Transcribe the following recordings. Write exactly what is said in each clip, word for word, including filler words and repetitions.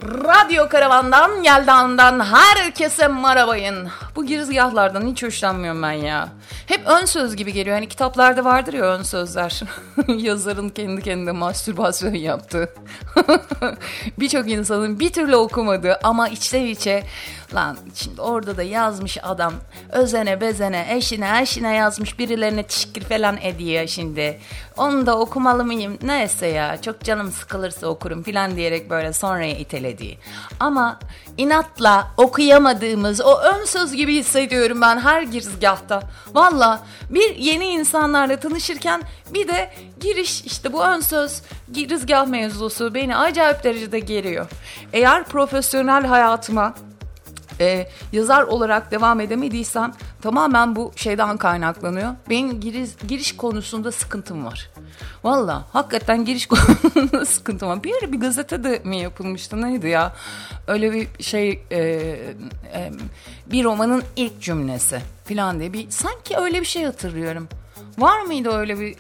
Radyo Karavan'dan, Yeldan'dan herkese merhabayın. Bu girizgahlardan hiç hoşlanmıyorum ben ya. Hep ön söz gibi geliyor. Hani kitaplarda vardır ya ön sözler. Yazarın kendi kendine mastürbasyon yaptığı. Birçok insanın bir türlü okumadığı ama içten içe lan şimdi orada da yazmış adam özene bezene eşine eşine yazmış, birilerine teşekkür falan ediyor şimdi. Onu da okumalı mıyım? Neyse ya, çok canım sıkılırsa okurum falan diyerek böyle sonraya itelediği. Ama inatla okuyamadığımız o ön söz gibi hissediyorum ben her girizgahta. Valla bir yeni insanlarla tanışırken bir de giriş, işte bu ön söz girizgah mevzusu beni acayip derecede geriyor. Eğer profesyonel hayatıma Ee, yazar olarak devam edemediysem tamamen bu şeyden kaynaklanıyor. Benim giriş, giriş konusunda sıkıntım var. Valla hakikaten giriş konusunda sıkıntım var. Bir ara bir gazetede mi yapılmıştı, neydi ya? Öyle bir şey e, e, bir romanın ilk cümlesi falan diye bir, sanki öyle bir şey hatırlıyorum. Var mıydı öyle bir?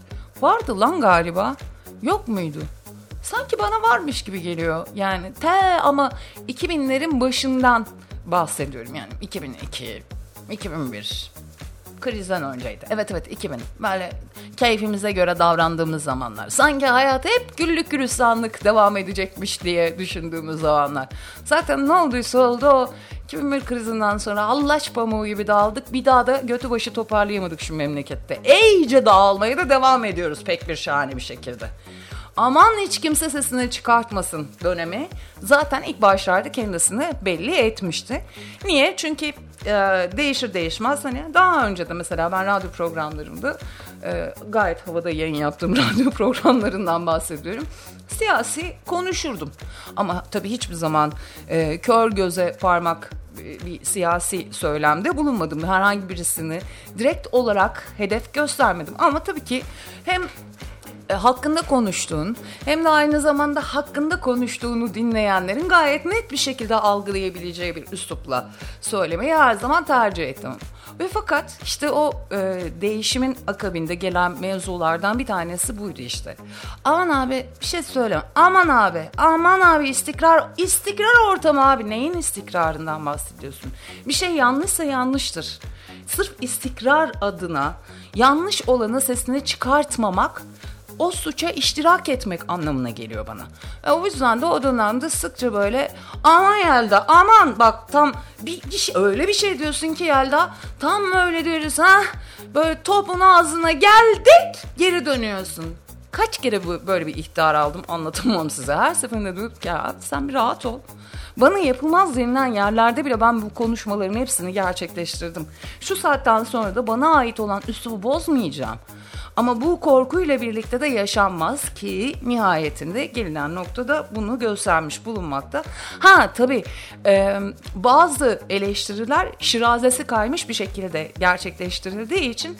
Vardı lan galiba. Yok muydu? Sanki bana varmış gibi geliyor. Yani te ama iki binlerin başından bahsediyorum. Yani iki bin iki, iki bin bir krizden önceydi. Evet evet iki bin. Böyle keyfimize göre davrandığımız zamanlar. Sanki hayat hep güllük gülistanlık devam edecekmiş diye düşündüğümüz zamanlar. Zaten ne olduysa oldu, o iki bin bir krizinden sonra hallaç pamuğu gibi dağıldık. Bir daha da götü başı toparlayamadık şu memlekette. İyice dağılmaya da devam ediyoruz pek bir şahane bir şekilde. Aman hiç kimse sesini çıkartmasın dönemi zaten ilk başlarda kendisini belli etmişti. Niye? Çünkü e, değişir değişmez hani daha önce de mesela ben radyo programlarımda e, gayet havada yayın yaptığım radyo programlarından bahsediyorum. Siyasi konuşurdum ama tabii hiçbir zaman e, kör göze parmak bir siyasi söylemde bulunmadım. Herhangi birisini direkt olarak hedef göstermedim ama tabii ki hem E, hakkında konuştuğun hem de aynı zamanda hakkında konuştuğunu dinleyenlerin gayet net bir şekilde algılayabileceği bir üslupla söylemeyi her zaman tercih ettim. Ve fakat işte o e, değişimin akabinde gelen mevzulardan bir tanesi buydu işte. Aman abi bir şey söyleme. Aman abi, aman abi istikrar, istikrar ortamı abi. Neyin istikrarından bahsediyorsun? Bir şey yanlışsa yanlıştır. Sırf istikrar adına yanlış olanı sesini çıkartmamak, o suça iştirak etmek anlamına geliyor bana. E, o yüzden de o dönemde sıkça böyle aman Yelda aman bak tam bir, bir şey, öyle bir şey diyorsun ki Yelda tam öyle diyoruz ha böyle topun ağzına geldik geri dönüyorsun. Kaç kere bu, böyle bir ihtar aldım anlatamam size. Her seferinde diyorum ki ya sen bir rahat ol. Bana yapılmaz denilen yerlerde bile ben bu konuşmaların hepsini gerçekleştirdim. Şu saatten sonra da bana ait olan üslubu bozmayacağım. Ama bu korkuyla birlikte de yaşanmaz ki nihayetinde gelinen noktada bunu göstermiş bulunmakta. Ha tabii e, bazı eleştiriler şirazesi kaymış bir şekilde gerçekleştirildiği için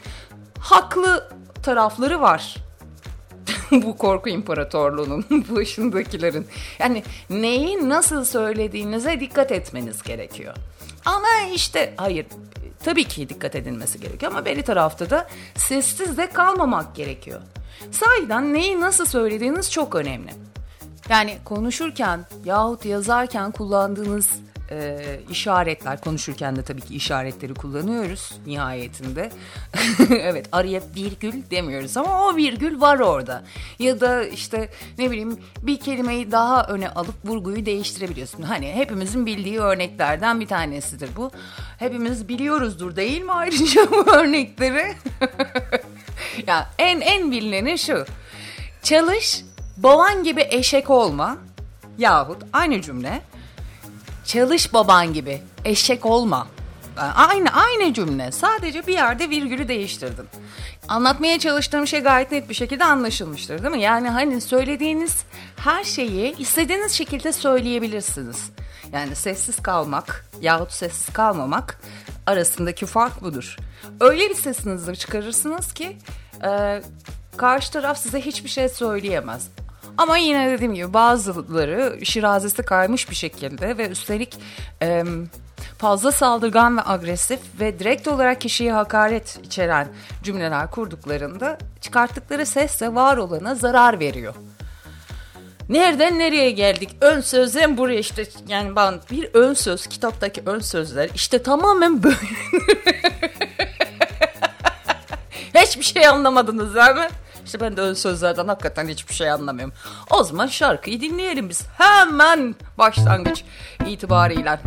haklı tarafları var. Bu korku imparatorluğunun başındakilerin. Yani neyi nasıl söylediğinize dikkat etmeniz gerekiyor. Ama işte hayır, tabii ki dikkat edilmesi gerekiyor ama beri tarafta da sessiz de kalmamak gerekiyor. Sahiden neyi nasıl söylediğiniz çok önemli. Yani konuşurken yahut yazarken kullandığınız e, işaretler, konuşurken de tabii ki işaretleri kullanıyoruz nihayetinde. Evet, araya virgül demiyoruz ama o virgül var orada. Ya da işte ne bileyim bir kelimeyi daha öne alıp vurguyu değiştirebiliyorsun. Hani hepimizin bildiği örneklerden bir tanesidir bu. Hepimiz biliyoruzdur değil mi ayrıca bu örnekleri? Ya en en bilineni şu. Çalış, baban gibi eşek olma. Yahut aynı cümle. Çalış baban gibi eşek olma. Aynı aynı cümle. Sadece bir yerde virgülü değiştirdim. Anlatmaya çalıştığım şey gayet net bir şekilde anlaşılmıştır değil mi? Yani hani söylediğiniz her şeyi istediğiniz şekilde söyleyebilirsiniz. Yani sessiz kalmak yahut sessiz kalmamak arasındaki fark budur. Öyle bir sesinizi çıkarırsınız ki e, karşı taraf size hiçbir şey söyleyemez. Ama yine dediğim gibi bazıları şirazesi kaymış bir şekilde ve üstelik e, fazla saldırgan ve agresif ve direkt olarak kişiye hakaret içeren cümleler kurduklarında çıkarttıkları ses de var olana zarar veriyor. Nereden nereye geldik? Ön sözden buraya işte, yani ben bir ön söz, kitaptaki ön sözler işte tamamen böyle. Hiçbir şey anlamadınız değil mi? İşte ben de ön sözlerden hakikaten hiçbir şey anlamıyorum. O zaman şarkıyı dinleyelim biz. Hemen başlangıç itibariyle.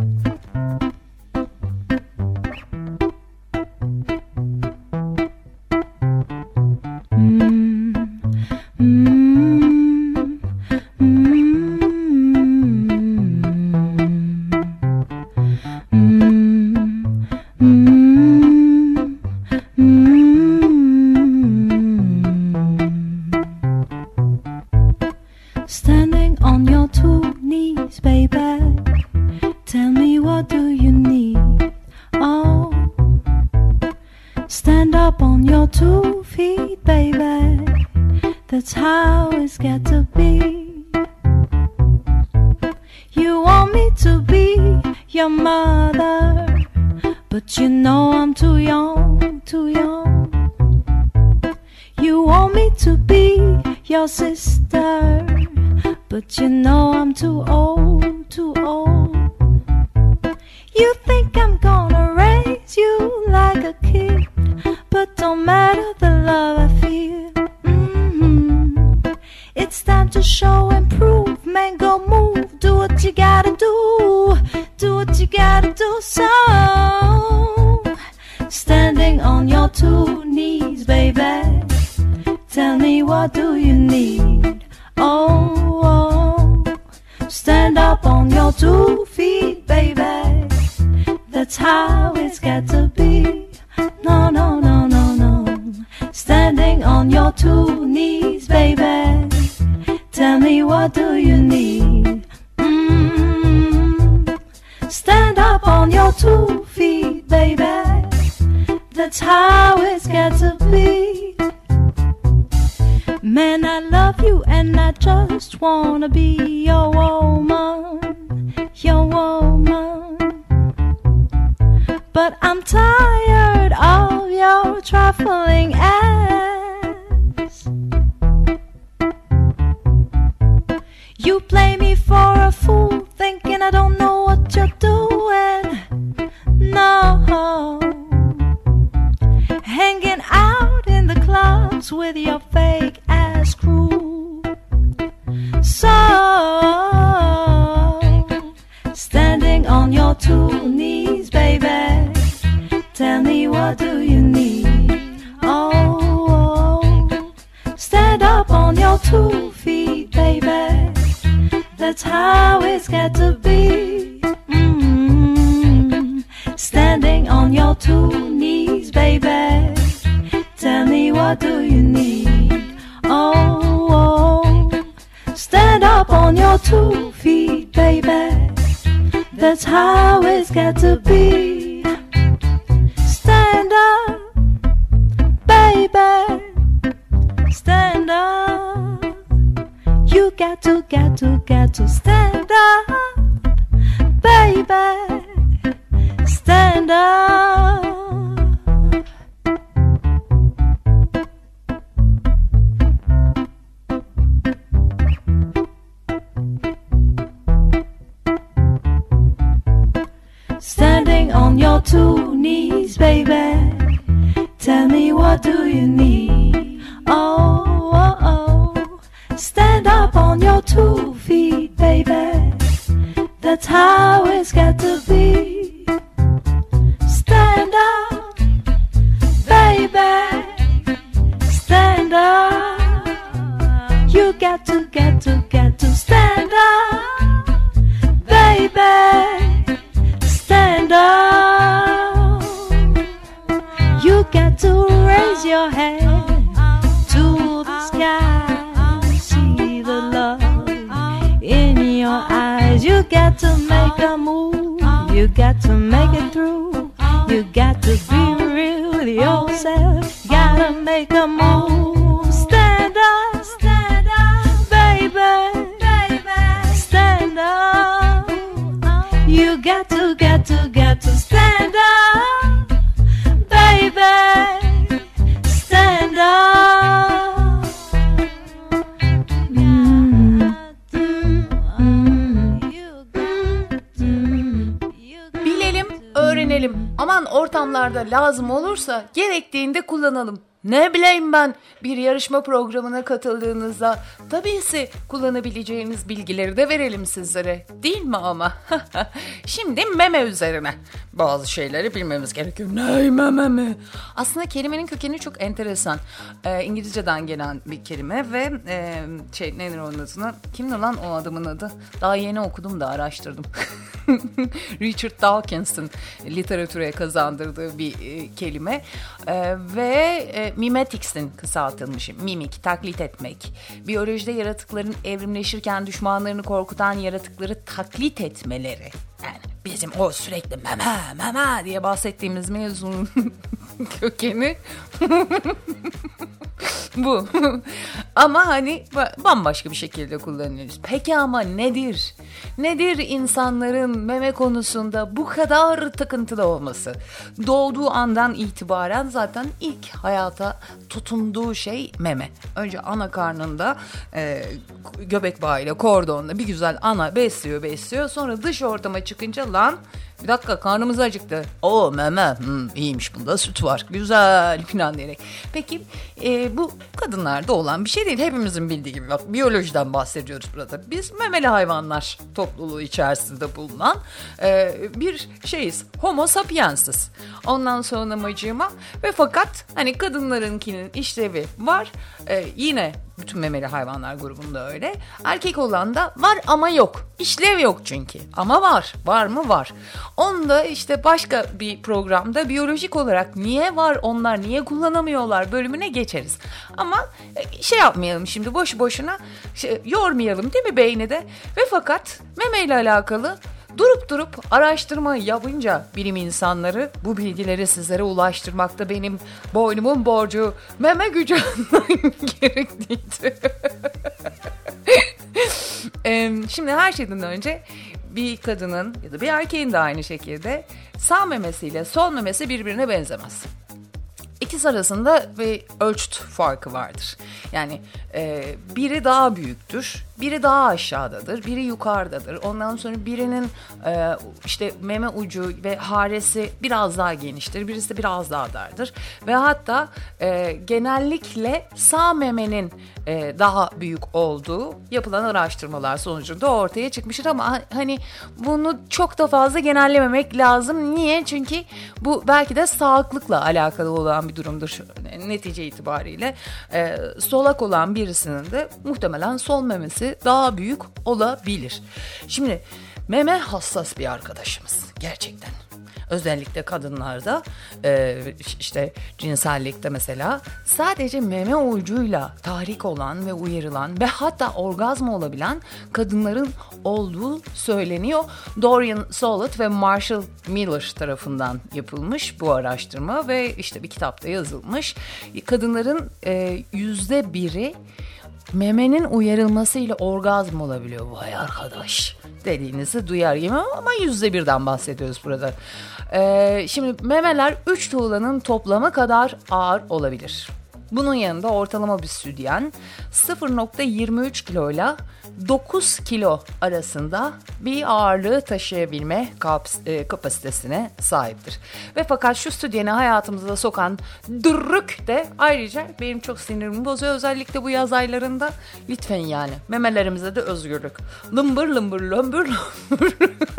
Stand up, baby. Stand up. You got to, got to, got to stand up, baby. Stand up. görelim. Aman ortamlarda lazım olursa gerektiğinde kullanalım. Ne bileyim ben, bir yarışma programına katıldığınızda tabiisi kullanabileceğiniz bilgileri de verelim sizlere. Değil mi ama? Şimdi meme üzerine bazı şeyleri bilmemiz gerekiyor. Ne meme mi? Aslında kelimenin kökeni çok enteresan. Ee, İngilizceden gelen bir kelime ve e, şey nedir onun adını? Kimdi lan o adamın adı? Daha yeni okudum da araştırdım. Richard Dawkins'in literatüre kazandırdığı bir e, kelime e, ve e, mimetics'in kısaltılmışı. Mimik, taklit etmek. Biyolojide yaratıkların evrimleşirken düşmanlarını korkutan yaratıkları taklit etmeleri. Yani bizim o sürekli meme meme diye bahsettiğimiz mevzunun kökeni bu. Ama hani bambaşka bir şekilde kullanıyoruz. Peki ama nedir? Nedir insanların meme konusunda bu kadar takıntılı olması? Doğduğu andan itibaren zaten ilk hayata tutunduğu şey meme. Önce ana karnında e, göbek bağıyla, kordonla bir güzel ana besliyor besliyor. Sonra dış ortama çıkınca lan bir dakika karnımız acıktı. Oo meme hmm, iyiymiş, bunda süt var. Güzel falan diyerek. Peki e, bu kadınlarda olan bir şey değil. Hepimizin bildiği gibi. Bak, biyolojiden bahsediyoruz burada. Biz memeli hayvanlar topluluğu içerisinde bulunan e, bir şeyiz. Homo sapiensiz. Ondan sonra amacıma ve fakat hani kadınlarınkinin işlevi var. E, yine bütün memeli hayvanlar grubunda öyle. Erkek olan da var ama yok. İşlev yok çünkü. Ama var. Var mı? Var. Onu da işte başka bir programda biyolojik olarak niye var onlar, niye kullanamıyorlar bölümüne geçeriz. Ama şey yapmayalım şimdi, boş boşuna şey, yormayalım değil mi beyni de? Ve fakat memeyle alakalı durup durup araştırma yapınca bilim insanları bu bilgileri sizlere ulaştırmakta benim boynumun borcu, meme gücü gerekliydi. Şimdi her şeyden önce bir kadının ya da bir erkeğin de aynı şekilde sağ memesiyle sol memesi birbirine benzemez. İkisi arasında bir ölçüt farkı vardır. Yani e, biri daha büyüktür, biri daha aşağıdadır, biri yukarıdadır. Ondan sonra birinin e, işte meme ucu ve haresi biraz daha geniştir, birisi de biraz daha dardır. Ve hatta e, genellikle sağ memenin e, daha büyük olduğu yapılan araştırmalar sonucunda ortaya çıkmıştır. Ama hani bunu çok da fazla genellememek lazım. Niye? Çünkü bu belki de sağlıklıkla alakalı olan bir durumdur netice itibariyle. E, solak olan birisinin de muhtemelen sol memesi daha büyük olabilir. Şimdi meme hassas bir arkadaşımız gerçekten. Özellikle kadınlarda e, işte cinsellikte mesela sadece meme ucuyla tahrik olan ve uyarılan ve hatta orgazm olabilen kadınların olduğu söyleniyor. Dorian Solet ve Marshall Miller tarafından yapılmış bu araştırma ve işte bir kitapta yazılmış. Kadınların e, yüzde biri memenin uyarılmasıyla orgazm olabiliyor. Vay arkadaş dediğinizi duyar gibi ama yüzde birden bahsediyoruz burada. Ee, şimdi memeler üç tuğlanın toplamı kadar ağır olabilir. Bunun yanında ortalama bir sütyen sıfır nokta yirmi üç kilo ile dokuz kilo arasında bir ağırlığı taşıyabilme kapasitesine sahiptir. Ve fakat şu sütyeni hayatımıza sokan dürrük de ayrıca benim çok sinirimi bozuyor. Özellikle bu yaz aylarında lütfen yani memelerimize de özgürlük. Lımbır lımbır lömbür lömbür.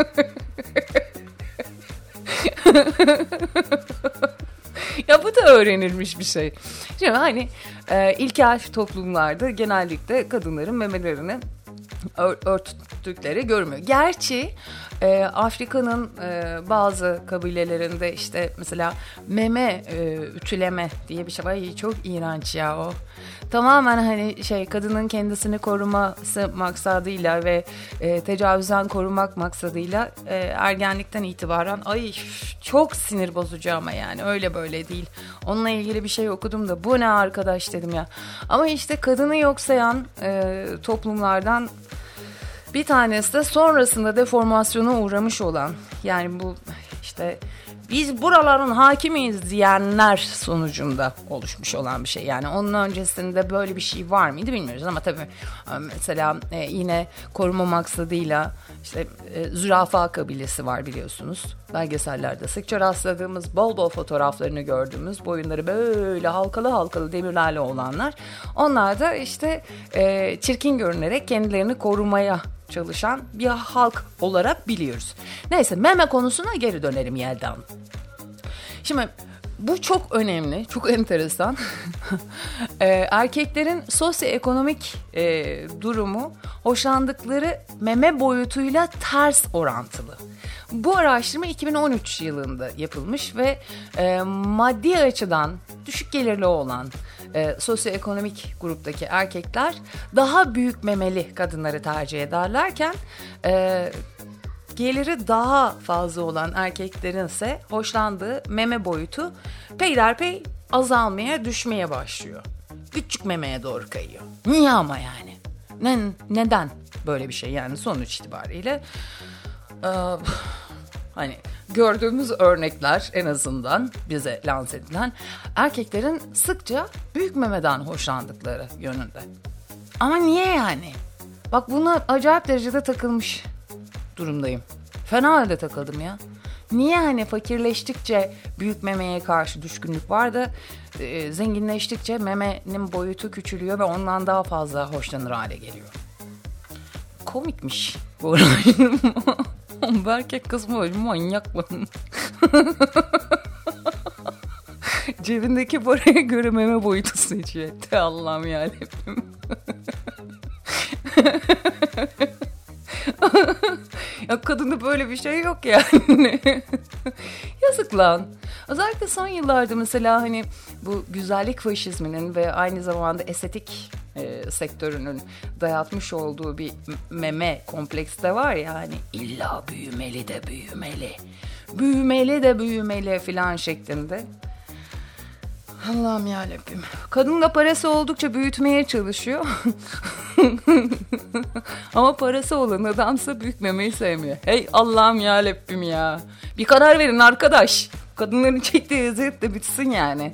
Ya bu da öğrenilmiş bir şey. Şimdi hani e, ilkel toplumlarda genellikle kadınların memelerini ör, örttükleri görmüyor. Gerçi e, Afrika'nın e, bazı kabilelerinde işte mesela meme e, ütüleme diye bir şey var. Ay, çok iğrenç ya o. Tamamen hani şey kadının kendisini koruması maksadıyla ve e, tecavüzden korumak maksadıyla e, ergenlikten itibaren ay çok sinir bozucu ama yani öyle böyle değil. Onunla ilgili bir şey okudum da bu ne arkadaş dedim ya. Ama işte kadını yok sayan e, toplumlardan bir tanesi de sonrasında deformasyona uğramış olan yani bu işte biz buraların hakimiyiz diyenler sonucunda oluşmuş olan bir şey. Yani onun öncesinde böyle bir şey var mıydı bilmiyoruz ama tabii mesela yine koruma maksadıyla işte zürafa kabilesi var biliyorsunuz. Belgesellerde sıkça rastladığımız, bol bol fotoğraflarını gördüğümüz, boyunları böyle halkalı halkalı demirlerle olanlar. Onlar da işte e, çirkin görünerek kendilerini korumaya çalışan bir halk olarak biliyoruz. Neyse, meme konusuna geri dönelim Yelda Hanım. Şimdi bu çok önemli, çok enteresan. e, erkeklerin sosyoekonomik e, durumu hoşlandıkları meme boyutuyla ters orantılı. Bu araştırma iki bin on üç yılında yapılmış ve e, maddi açıdan düşük gelirli olan e, sosyoekonomik gruptaki erkekler daha büyük memeli kadınları tercih ederlerken e, geliri daha fazla olan erkeklerin ise hoşlandığı meme boyutu peyderpey azalmaya, düşmeye başlıyor. Küçük memeye doğru kayıyor. Niye ama yani? Ne, neden böyle bir şey yani sonuç itibariyle? Ee, hani gördüğümüz örnekler en azından bize lanse edilen erkeklerin sıkça büyük memeden hoşlandıkları yönünde. Ama niye yani? Bak buna acayip derecede takılmış durumdayım. Fena halde takıldım ya. Niye hani fakirleştikçe büyük memeye karşı düşkünlük var da e, zenginleştikçe memenin boyutu küçülüyor ve ondan daha fazla hoşlanır hale geliyor. Komikmiş bu araştırma. Bu erkek kız mı manyak mı? Cebindeki paraya göre meme boyutu seçiyor. Te Allah'ım yarabbim. Ya kadında böyle bir şey yok yani. Yazık lan. Özellikle son yıllarda mesela hani bu güzellik faşizminin ve aynı zamanda estetik e, sektörünün dayatmış olduğu bir meme kompleksi de var ya hani illa büyümeli de büyümeli. Büyümeli de büyümeli filan şeklinde. Allah'ım yarabbim. Kadın da parası oldukça büyütmeye çalışıyor. Ama parası olan adamsa büyük memeyi sevmiyor. Hey Allah'ım yarabbim ya. Bir karar verin arkadaş. Kadınların çektiği eziyet de bitsin yani.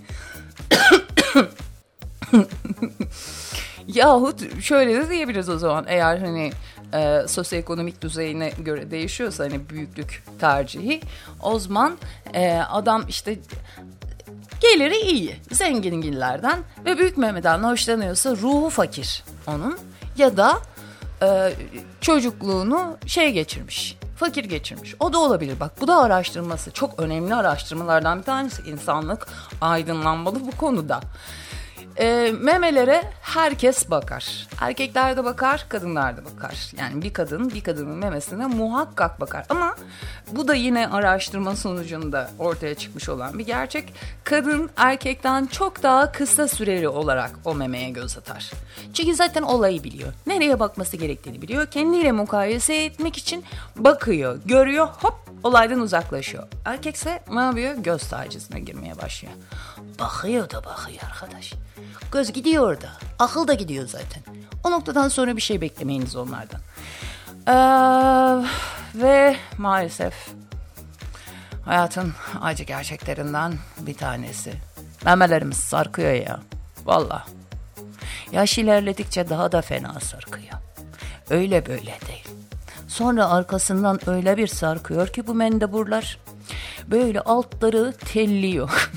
Yahut şöyle de diyebiliriz o zaman. Eğer hani e, sosyoekonomik düzeyine göre değişiyorsa hani büyüklük tercihi. O zaman e, adam işte geliri iyi, zenginlerden ve büyük memeden hoşlanıyorsa ruhu fakir onun ya da e, çocukluğunu şey geçirmiş, fakir geçirmiş. O da olabilir. Bak bu da araştırması. Çok önemli araştırmalardan bir tanesi. İnsanlık aydınlanmalı bu konuda. E, memelere herkes bakar. Erkekler de bakar, kadınlar da bakar. Yani bir kadın bir kadının memesine muhakkak bakar. Ama bu da yine araştırma sonucunda ortaya çıkmış olan bir gerçek. Kadın erkekten çok daha kısa süreli olarak o memeye göz atar. Çünkü zaten olayı biliyor. Nereye bakması gerektiğini biliyor. Kendiyle mukayese etmek için bakıyor, görüyor, hop olaydan uzaklaşıyor. Erkekse ne yapıyor? Göz tacizine girmeye başlıyor. Bakıyor da bakıyor arkadaş. Göz gidiyor da. Akıl da gidiyor zaten. O noktadan sonra bir şey beklemeyiniz onlardan. Ee, ve maalesef hayatın acı gerçeklerinden bir tanesi. Memelerimiz sarkıyor ya. Vallahi. Yaş ilerledikçe daha da fena sarkıyor. Öyle böyle değil. Sonra arkasından öyle bir sarkıyor ki bu mendeburlar. Böyle altları telliyor.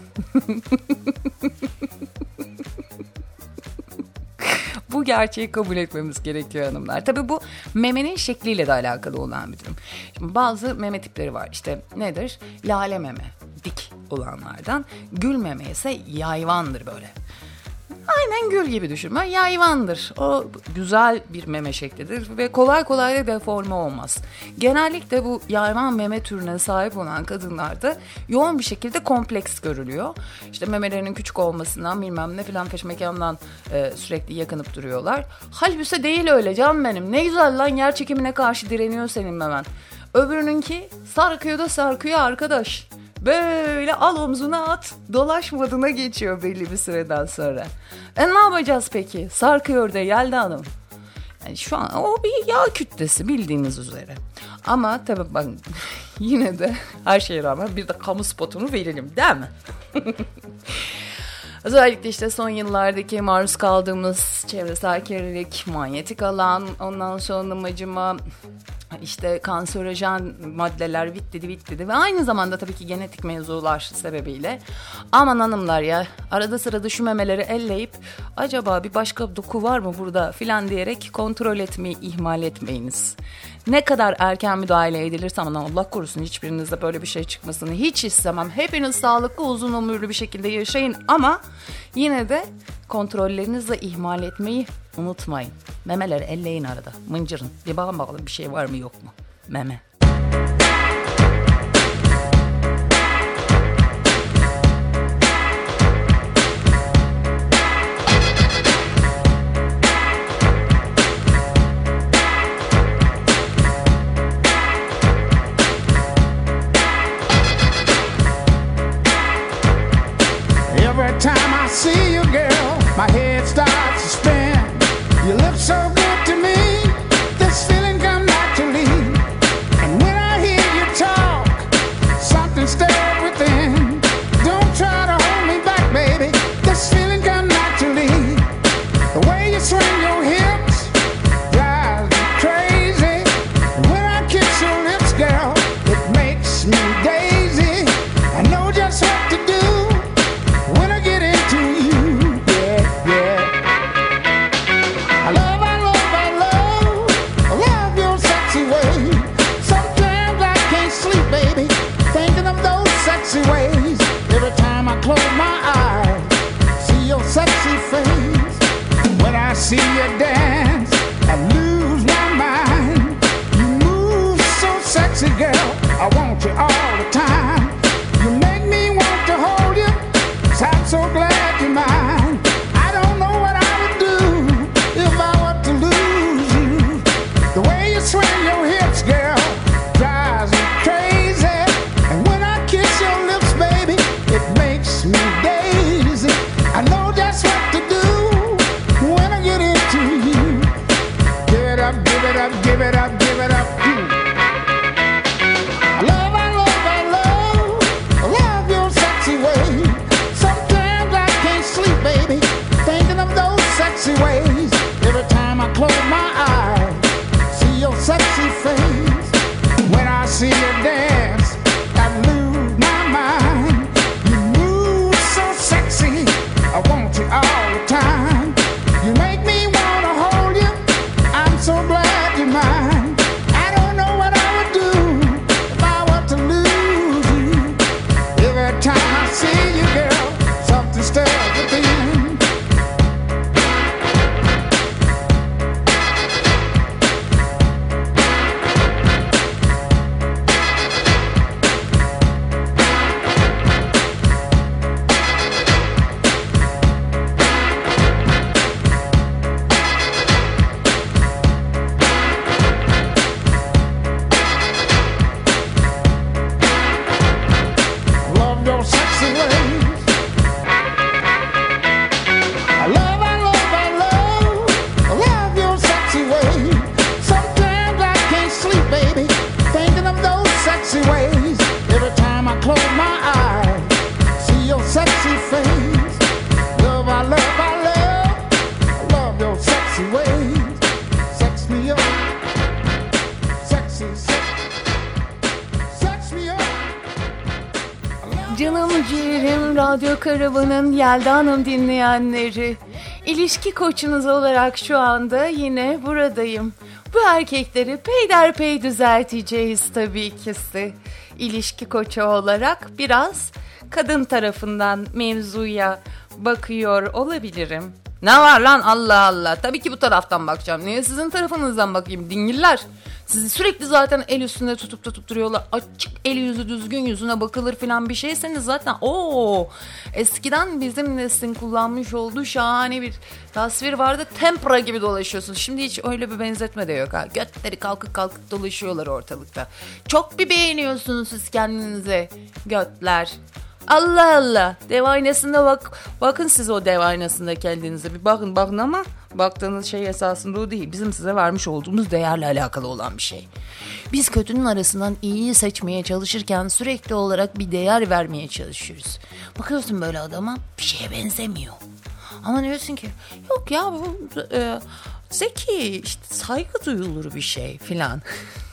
Bu gerçeği kabul etmemiz gerekiyor hanımlar. Tabii bu memenin şekliyle de alakalı olan bir durum. Şimdi bazı meme tipleri var. İşte nedir? Lale meme, dik olanlardan. Gül meme ise yayvandır böyle. Aynen gül gibi düşünme. Yayvandır. O güzel bir meme şeklidir ve kolay kolay da deforme olmaz. Genellikle bu yayvan meme türüne sahip olan kadınlarda yoğun bir şekilde kompleks görülüyor. İşte memelerinin küçük olmasından bilmem ne filan peşmekandan e, sürekli yakınıp duruyorlar. Halbuki değil öyle canım benim. Ne güzel lan yer çekimine karşı direniyor senin memen. Öbürününki sarkıyor da sarkıyor arkadaş. Böyle al omzuna at, dolaş moduna geçiyor belli bir süreden sonra. E ne yapacağız peki? Sarkıyor da Yelda Hanım. Yani şu an o bir yağ kütlesi bildiğiniz üzere. Ama tabii bak yine de her şeye rağmen bir de kamu spotunu verelim değil mi? Özellikle işte son yıllardaki maruz kaldığımız çevresel kirlilik, manyetik alan, ondan sonra macıma, işte kanserojen maddeler bitti bitti ve aynı zamanda tabii ki genetik mevzular sebebiyle aman hanımlar ya arada sırada şu memeleri elleyip acaba bir başka doku var mı burada filan diyerek kontrol etmeyi ihmal etmeyiniz. Ne kadar erken müdahale edilirse aman Allah korusun hiçbirinizde böyle bir şey çıkmasını hiç istemem. Hepiniz sağlıklı uzun ömürlü bir şekilde yaşayın ama yine de kontrollerinizle ihmal etmeyi unutmayın. Memeleri elleyin arada. Mıncırın. Bir bakın bakalım bir şey var mı yok mu? Meme. Every time I see you, girl, my head starts to spin. You look so good to me, this feeling come naturally. And when I hear you talk, something stirs within. Don't try to hold me back, baby, this feeling come naturally. The way you swing your hips drives me crazy. And when I kiss your lips, girl, it makes me daisy. I know just what to do when I get into you, yeah, yeah. I love, I love, I love, I love your sexy ways. Sometimes I can't sleep, baby, thinking of those sexy ways. Every time I close my eyes, see your sexy face. When I see you dance, I lose my mind. You move so sexy, girl, I want you all the time. You make me want to hold you, I'm so glad you're mine. I don't know what I would do if I were to lose you. The way you swing your hips, girl, drives me crazy. And when I kiss your lips, baby, it makes me daisy. I know just what to do when I get into you. Give it up, give it up, give it up, give it up. Mm. I love, I love, I love, I love your sexy ways. Sleep, baby, thinking of those sexy ways. Every time I close my eyes, see your sexy face. When I see you dance, I lose my mind. You move so sexy, I want you all the time. You make me wanna hold you, I'm so glad you're mine. I don't know what I would do if I were to lose you. Every time I see you, girl, something stirs within. Love your sexy ways. I love, I love, I love, I love your sexy ways. Sometimes I can't sleep, baby, thinking of those sexy ways. Every time I close my eyes, see your sexy face. Love, I love, I love, I love your sexy ways. Sex me up, sexy, sex, sex me up. Canım ciğerim, Radyo Karavan'ın Yelda Hanım dinleyenleri. İlişki koçunuz olarak şu anda yine buradayım. Bu erkekleri peyderpey düzelteceğiz tabii ki size. İlişki koçu olarak biraz kadın tarafından mevzuya bakıyor olabilirim. Ne var lan Allah Allah. Tabii ki bu taraftan bakacağım. Niye sizin tarafınızdan bakayım dingiller? Sizi sürekli zaten el üstünde tutup tutup duruyorlar. Açık eli yüzü düzgün yüzüne bakılır filan bir şeyseniz zaten ooo eskiden bizim neslin kullanmış olduğu şahane bir tasvir vardı. Tempra gibi dolaşıyorsunuz. Şimdi hiç öyle bir benzetme de yok ha. Götleri kalkık kalkık dolaşıyorlar ortalıkta. Çok bir beğeniyorsunuz siz kendinize götler. Allah Allah. Dev aynasında bak. Bakın siz o dev aynasında kendinize bir bakın bakın ama baktığınız şey esasında o değil. Bizim size vermiş olduğumuz değerle alakalı olan bir şey. Biz kötünün arasından iyiyi seçmeye çalışırken sürekli olarak bir değer vermeye çalışıyoruz. Bakıyorsun böyle adama, bir şeye benzemiyor. Ama diyorsun ki yok ya bu e, zeki, işte saygı duyulur bir şey filan.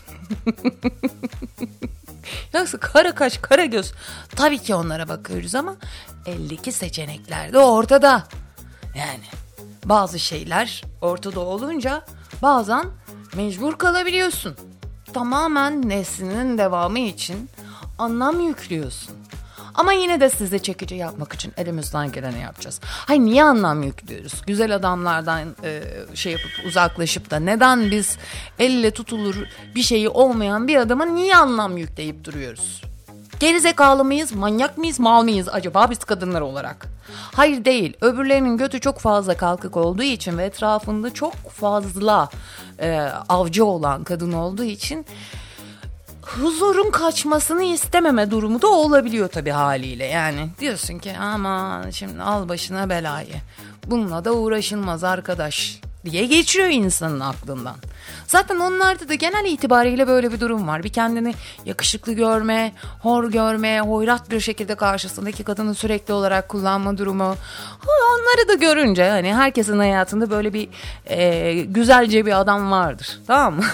Yoksa kara kaş kara göz, tabii ki onlara bakıyoruz ama eldeki seçenekler de ortada. Yani bazı şeyler ortada olunca bazen mecbur kalabiliyorsun. Tamamen neslinin devamı için anlam yüklüyorsun. Ama yine de sizi çekici yapmak için elimizden geleni yapacağız. Hayır, niye anlam yüklüyoruz? Güzel adamlardan e, şey yapıp uzaklaşıp da neden biz elle tutulur bir şeyi olmayan bir adama niye anlam yükleyip duruyoruz? Gerizekalı mıyız, manyak mıyız, mal mıyız acaba biz kadınlar olarak? Hayır değil. Öbürlerinin götü çok fazla kalkık olduğu için ve etrafında çok fazla e, avcı olan kadın olduğu için huzurun kaçmasını istememe durumu da olabiliyor tabii haliyle. Yani diyorsun ki aman şimdi al başına belayı. Bununla da uğraşılmaz arkadaş diye geçiyor insanın aklından. Zaten onlarda da genel itibariyle böyle bir durum var. Bir kendini yakışıklı görme, hor görme, hoyrat bir şekilde karşısındaki kadını sürekli olarak kullanma durumu. Onları da görünce hani herkesin hayatında böyle bir e, güzelce bir adam vardır. Tamam mı?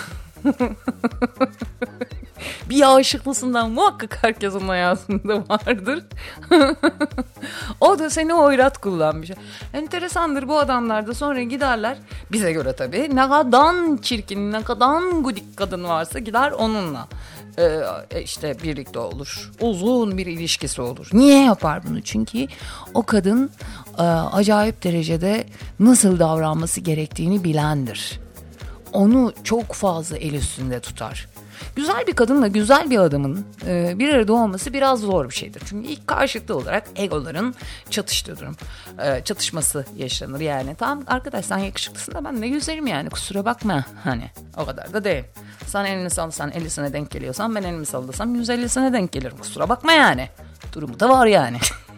Bir aşıklısından muhakkak herkesin hayatında vardır. O da seni hoyrat kullanmış. Enteresandır, bu adamlar da sonra giderler, bize göre tabii, ne kadar çirkin, ne kadar gudik kadın varsa gider onunla ee, işte birlikte olur. Uzun bir ilişkisi olur. Niye yapar bunu? Çünkü o kadın e, acayip derecede nasıl davranması gerektiğini bilendir. Onu çok fazla el üstünde tutar. Güzel bir kadınla güzel bir adamın e, bir arada olması biraz zor bir şeydir. Çünkü ilk karşılıklı olarak egoların çatıştığı durum. E, çatışması yaşanır yani. Tamam arkadaş, sen yakışıklısın da ben ne güzelim yani, kusura bakma. Hani o kadar da değil. Sen elini sallasan ellisine denk geliyorsan ben elimi sallasam yüz ellisine denk gelirim. Kusura bakma yani. Durumu da var yani.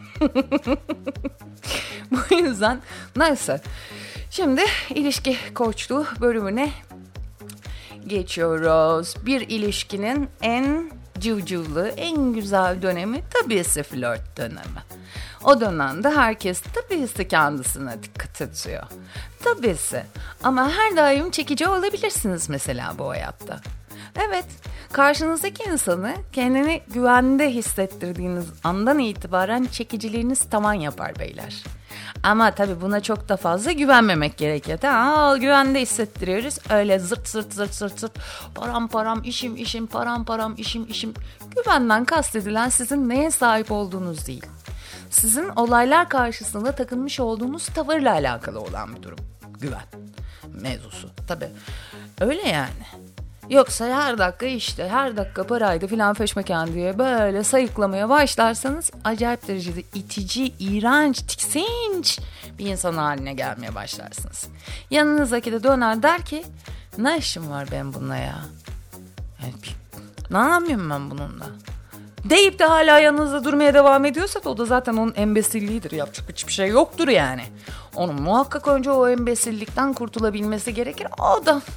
Bu yüzden neyse. Şimdi ilişki koçluğu bölümüne geçiyoruz. Bir ilişkinin en cıvcıvlı, en güzel dönemi tabiisi flört dönemi. O dönemde herkes tabiisi kendisine dikkat ediyor. Tabiisi. Ama her daim çekici olabilirsiniz mesela bu hayatta. Evet, karşınızdaki insanı kendini güvende hissettirdiğiniz andan itibaren çekiciliğiniz tavan yapar beyler. Ama tabii buna çok da fazla güvenmemek gerekiyor. Aa, güvende hissettiriyoruz. Öyle zırt zırt zırt zırt zırt. Param param işim işim param param işim işim. Güvenden kastedilen sizin neye sahip olduğunuz değil. Sizin olaylar karşısında takınmış olduğunuz tavırla alakalı olan bir durum. Güven mevzusu. Tabii öyle yani. Yoksa her dakika işte, her dakika paraydı filan feşmekan diye böyle sayıklamaya başlarsanız acayip derecede itici, iğrenç, tiksinç bir insan haline gelmeye başlarsınız. Yanınızdaki de döner der ki ne işim var ben bununla ya? Yani, ne anlamıyorum ben bununla? Deyip de hala yanınızda durmaya devam ediyorsa da o da zaten onun embesilliğidir. Yapacak hiçbir şey yoktur yani. Onun muhakkak önce o embesillikten kurtulabilmesi gerekir. O da...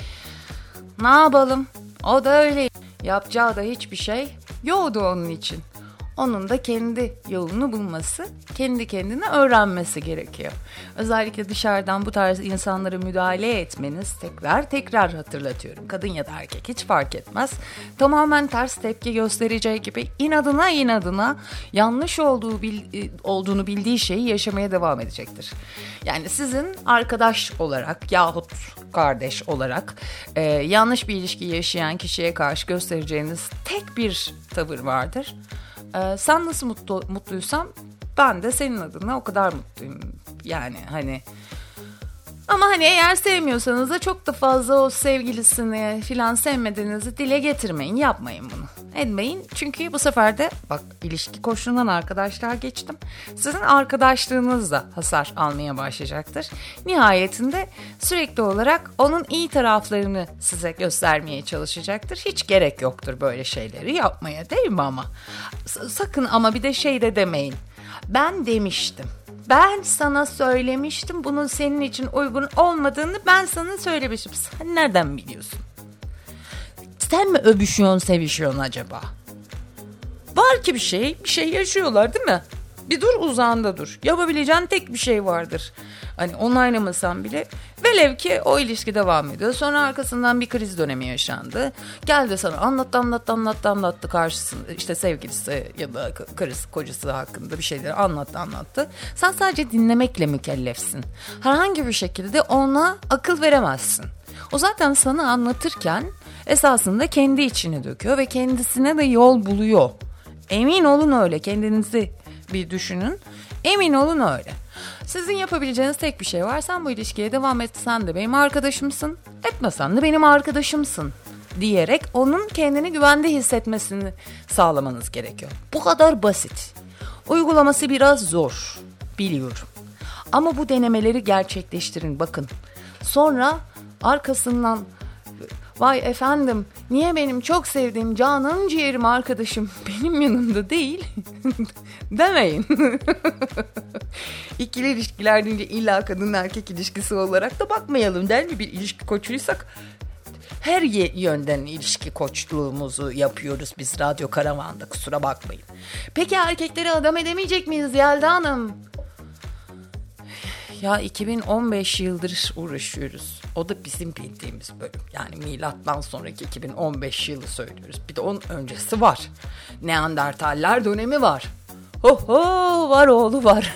Ne yapalım? O da öyle. Yapacağı da hiçbir şey yoktu onun için. Onun da kendi yolunu bulması, kendi kendine öğrenmesi gerekiyor. Özellikle dışarıdan bu tarz insanlara müdahale etmeniz, tekrar tekrar hatırlatıyorum. Kadın ya da erkek hiç fark etmez. Tamamen ters tepki göstereceği gibi inadına inadına yanlış olduğu bil, olduğunu bildiği şeyi yaşamaya devam edecektir. Yani sizin arkadaş olarak yahut kardeş olarak e, yanlış bir ilişki yaşayan kişiye karşı göstereceğiniz tek bir tavır vardır. Ee, sen nasıl mutlu, mutluysan ben de senin adına o kadar mutluyum. Yani hani ama hani eğer sevmiyorsanız da çok da fazla o sevgilisini filan sevmediğinizi dile getirmeyin, yapmayın bunu. etmeyin. Çünkü bu sefer de bak ilişki koçluğundan arkadaşlar geçtim. Sizin arkadaşlığınız da hasar almaya başlayacaktır. Nihayetinde sürekli olarak onun iyi taraflarını size göstermeye çalışacaktır. Hiç gerek yoktur böyle şeyleri yapmaya, değil mi ama? S- sakın ama bir de şey de demeyin. Ben demiştim. Ben sana söylemiştim bunun senin için uygun olmadığını ben sana söylemiştim. Sen nereden biliyorsun? Sen mi öbüşüyorsun, sevişiyorsun acaba? Var ki bir şey, bir şey yaşıyorlar değil mi? Bir dur, uzağında dur. Yapabileceğin tek bir şey vardır. Hani onaylamasan bile. Velev ki o ilişki devam ediyor. Sonra arkasından bir kriz dönemi yaşandı. Geldi sana anlattı anlattı anlattı anlattı karşısında. İşte sevgilisi ya da karısı kocası hakkında bir şeyleri anlattı anlattı. Sen sadece dinlemekle mükellefsin. Herhangi bir şekilde ona akıl veremezsin. O zaten sana anlatırken esasında kendi içine döküyor ve kendisine de yol buluyor. Emin olun öyle. Kendinizi bir düşünün. Emin olun öyle. Sizin yapabileceğiniz tek bir şey var. Sen bu ilişkiye devam etsen de benim arkadaşımsın, etmesen de benim arkadaşımsın diyerek onun kendini güvende hissetmesini sağlamanız gerekiyor. Bu kadar basit. Uygulaması biraz zor, biliyorum. Ama bu denemeleri gerçekleştirin bakın. Sonra arkasından vay efendim niye benim çok sevdiğim canım ciğerim arkadaşım benim yanımda değil demeyin. İkili ilişkiler deyince illa kadın erkek ilişkisi olarak da bakmayalım değil mi? Bir ilişki koçuysak her yönden ilişki koçluğumuzu yapıyoruz biz Radyo Karavan'da, kusura bakmayın. Peki erkekleri adam edemeyecek miyiz Yelda Hanım? Ya iki bin on beş yıldır uğraşıyoruz. O da bizim bildiğimiz bölüm. Yani milattan sonraki iki bin on beş yılı söylüyoruz. Bir de onun öncesi var. Neandertaller dönemi var. Ho ho var oğlu var.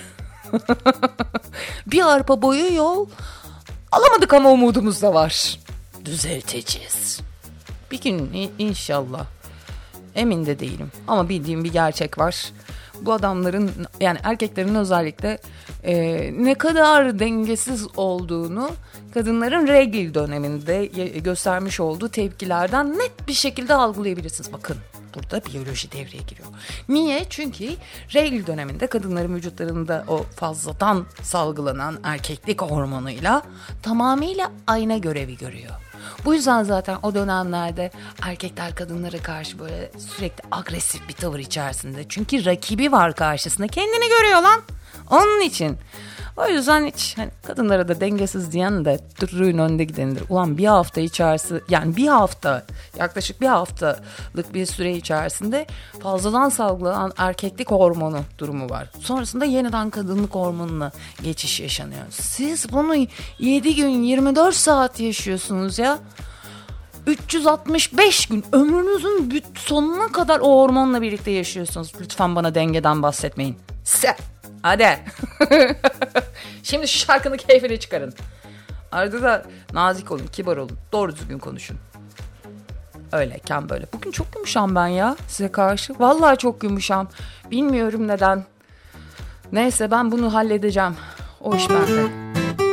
Bir arpa boyu yol alamadık ama umudumuz da var. Düzelteceğiz. Bir gün inşallah. Emin de değilim ama bildiğim bir gerçek var. Bu adamların yani erkeklerin özellikle e, ne kadar dengesiz olduğunu kadınların regl döneminde göstermiş olduğu tepkilerden net bir şekilde algılayabilirsiniz. Bakın burada biyoloji devreye giriyor. Niye? Çünkü regl döneminde kadınların vücutlarında o fazladan salgılanan erkeklik hormonuyla tamamıyla ayna görevi görüyor. Bu yüzden zaten o dönemlerde erkekler kadınlara karşı böyle sürekli agresif bir tavır içerisinde. Çünkü rakibi var karşısında. Kendini görüyor lan. Onun için. O yüzden hiç hani kadınlara da dengesiz diyen de tırrığın önde gidenidir. Ulan bir hafta içerisinde yani bir hafta yaklaşık bir haftalık bir süre içerisinde fazladan salgılanan erkeklik hormonu durumu var. Sonrasında yeniden kadınlık hormonuna geçiş yaşanıyor. Siz bunu yedi gün yirmi dört saat yaşıyorsunuz ya. üç yüz altmış beş gün ömrünüzün sonuna kadar o hormonla birlikte yaşıyorsunuz. Lütfen bana dengeden bahsetmeyin. Sen. Hadi. Şimdi şu şarkının keyfini çıkarın. Arada da nazik olun, kibar olun. Doğru düzgün konuşun. Öyleyken böyle. Bugün çok yumuşam ben ya size karşı. Vallahi çok yumuşam. Bilmiyorum neden. Neyse ben bunu halledeceğim. O iş bende.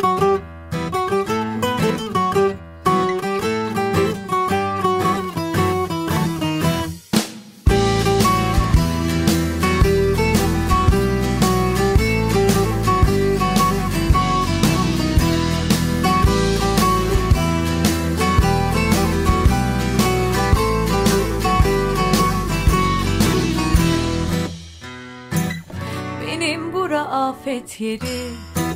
Afet yeri,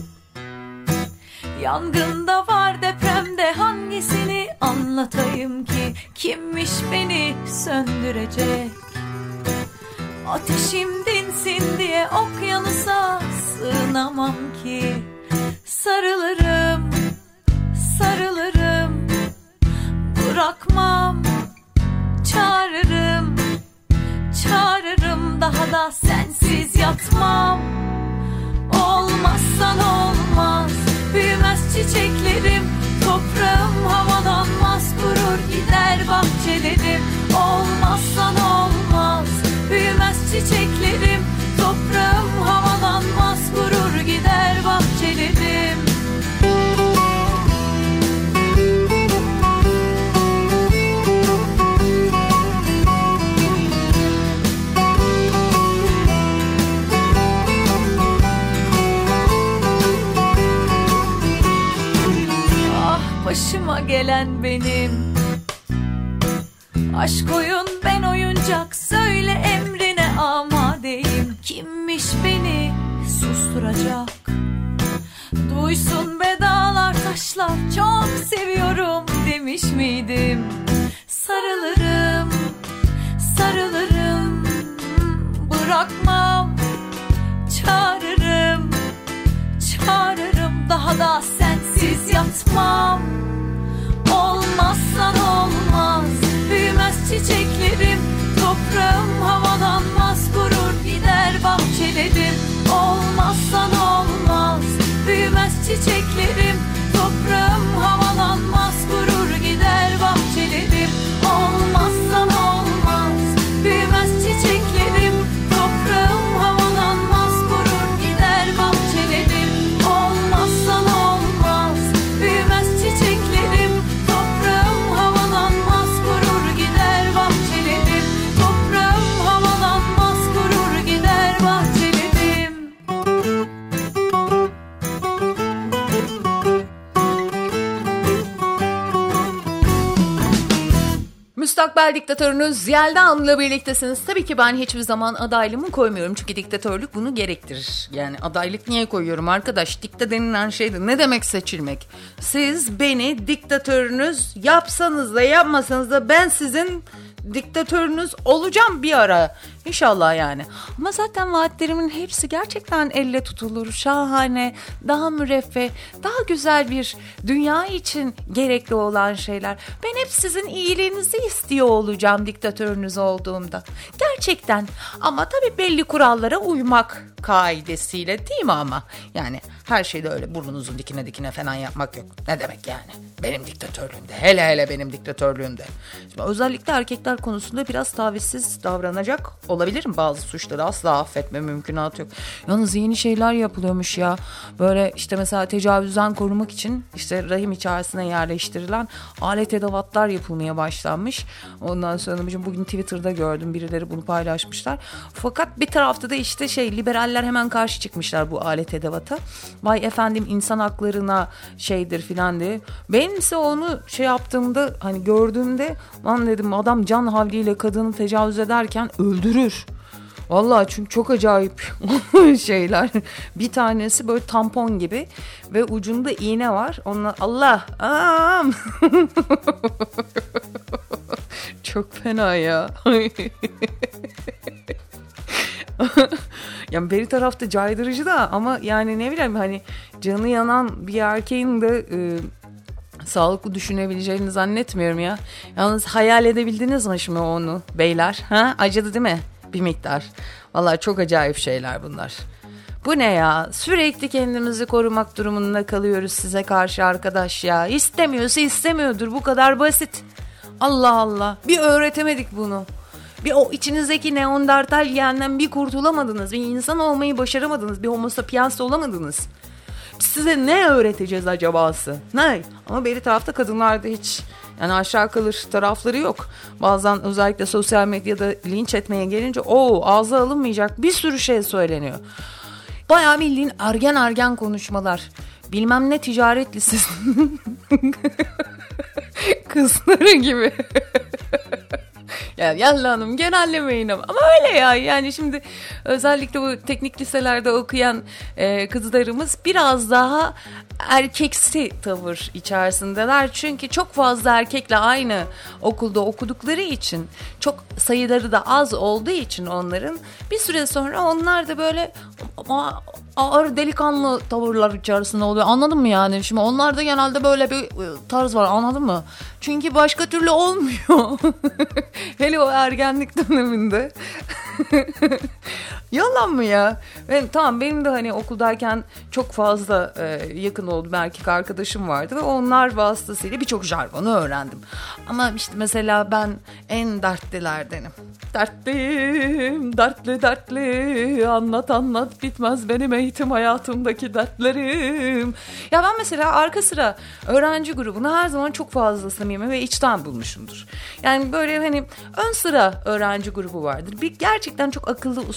yangında var depremde hangisini anlatayım ki kimmiş beni söndürecek? Ateşim dinsin diye okyanusa sığınamam ki sarılırım, sarılırım, bırakmam, çağırırım, çağırırım daha da sensiz yatmam. Olmazsan olmaz, büyümez çiçeklerim, toprağım havalanmaz, kurur gider bahçelerim. Olmazsan olmaz, büyümez çiçeklerim, toprağım havalanmaz, kurur gider bahçelerim. eğlen benim. Aşk oyun ben oyuncak, söyle emrine amadeyim. Kimmiş beni susturacak? Duysun be dağlar taşlar, çok seviyorum demiş miydim? Sarılırım, sarılırım, bırakmam, çağırırım, çağırırım, daha da sensiz yatmam. Olmazsan olmaz, büyümez çiçeklerim, toprağım havalanmaz, kurur gider bahçelerim. Olmazsan olmaz, büyümez çiçeklerim, toprağım havalanmaz, kurur gider bahçelerim. Olmazsan olmaz, büyümez çiçeklerim, toprağım havalanmaz, kurur gider bahçelerim. Olmazsan olmaz, büyümez çiçeklerim, toprağım havalanmaz, kurur gider bahçelerim. Toprağım havalanmaz, kurur gider bahçelerim. Müstakbel diktatörünüz Yelda Hanım'la birliktesiniz. Tabii ki ben hiçbir zaman adaylığımı koymuyorum. Çünkü diktatörlük bunu gerektirir. Yani adaylık niye koyuyorum arkadaş? Dikta denilen şeydir. Ne demek seçilmek? Siz beni diktatörünüz yapsanız da yapmasanız da ben sizin diktatörünüz olacağım bir ara. İnşallah yani. Ama zaten vaatlerimin hepsi gerçekten elle tutulur, şahane, daha müreffeh, daha güzel bir dünya için gerekli olan şeyler. Ben hep sizin iyiliğinizi istiyor olacağım diktatörünüz olduğumda. Gerçekten. Ama tabii belli kurallara uymak kaidesiyle, değil mi ama? Yani her şeyde öyle burnunuzun dikine dikine falan yapmak yok. Ne demek yani? Benim diktatörlüğümde. Hele hele benim diktatörlüğümde. Şimdi özellikle erkekler konusunda biraz tavizsiz davranacak olabilirim. Bazı suçları asla affetme mümkünatı yok. Yalnız yeni şeyler yapılıyormuş ya. Böyle işte mesela tecavüzden korumak için işte rahim içerisine yerleştirilen alet edevatlar yapılmaya başlanmış. Ondan sonra bugün Twitter'da gördüm, birileri bunu paylaşmışlar. Fakat bir tarafta da işte şey, liberaller hemen karşı çıkmışlar bu alet edevata. Vay efendim insan haklarına şeydir filan diye. Benimse onu şey yaptığımda, hani gördüğümde lan dedim, adam can havliyle kadını tecavüz ederken öldürür. Vallahi çünkü çok acayip şeyler. Bir tanesi böyle tampon gibi ve ucunda iğne var. Onunla Allah am. Çok fena ya. Yani beri tarafta caydırıcı da ama yani ne bileyim, hani canı yanan bir erkeğin de e, sağlıklı düşünebileceğini zannetmiyorum ya. Yalnız hayal edebildiniz mi şimdi onu beyler? Ha? Acıdı değil mi? Bir miktar. Vallahi çok acayip şeyler bunlar. Bu ne ya? Sürekli kendimizi korumak durumunda kalıyoruz size karşı arkadaş ya. İstemiyorsa istemiyordur. Bu kadar basit. Allah Allah. Bir öğretemedik bunu. Bir o içinizdeki Neandertalyenden bir kurtulamadınız. Bir insan olmayı başaramadınız. Bir homo sapiens olamadınız. Biz size ne öğreteceğiz acabası? Ne? Ama beri tarafta kadınlarda hiç yani aşağı kalır tarafları yok. Bazen özellikle sosyal medyada linç etmeye gelince o ağza alınmayacak bir sürü şey söyleniyor. Bayağı bildiğin ergen ergen konuşmalar. Bilmem ne ticaret lisesinin kızları gibi. Yani Yelda Hanım genellemeyin ama. Ama öyle ya, yani şimdi özellikle bu teknik liselerde okuyan e, kızlarımız biraz daha erkeksi tavır içerisindeler. Çünkü çok fazla erkekle aynı okulda okudukları için, çok sayıları da az olduğu için onların bir süre sonra onlar da böyle ağır delikanlı tavırlar içerisinde oluyor. Anladın mı yani? Şimdi onlarda genelde böyle bir tarz var, anladın mı? Çünkü başka türlü olmuyor. Hele o ergenlik döneminde. Yalan mı ya? Ben, tamam benim de hani okuldayken çok fazla e, yakın olduğum erkek arkadaşım vardı ve onlar vasıtasıyla birçok jargonu öğrendim. Ama işte mesela ben en dertlilerdenim. Dertliyim, dertli dertli, anlat anlat bitmez benim eğitim hayatımdaki dertlerim. Ya ben mesela arka sıra öğrenci grubunu her zaman çok fazla samimi ve içten bulmuşumdur. Yani böyle hani ön sıra öğrenci grubu vardır. Bir gerçekten çok akıllı, uslu olan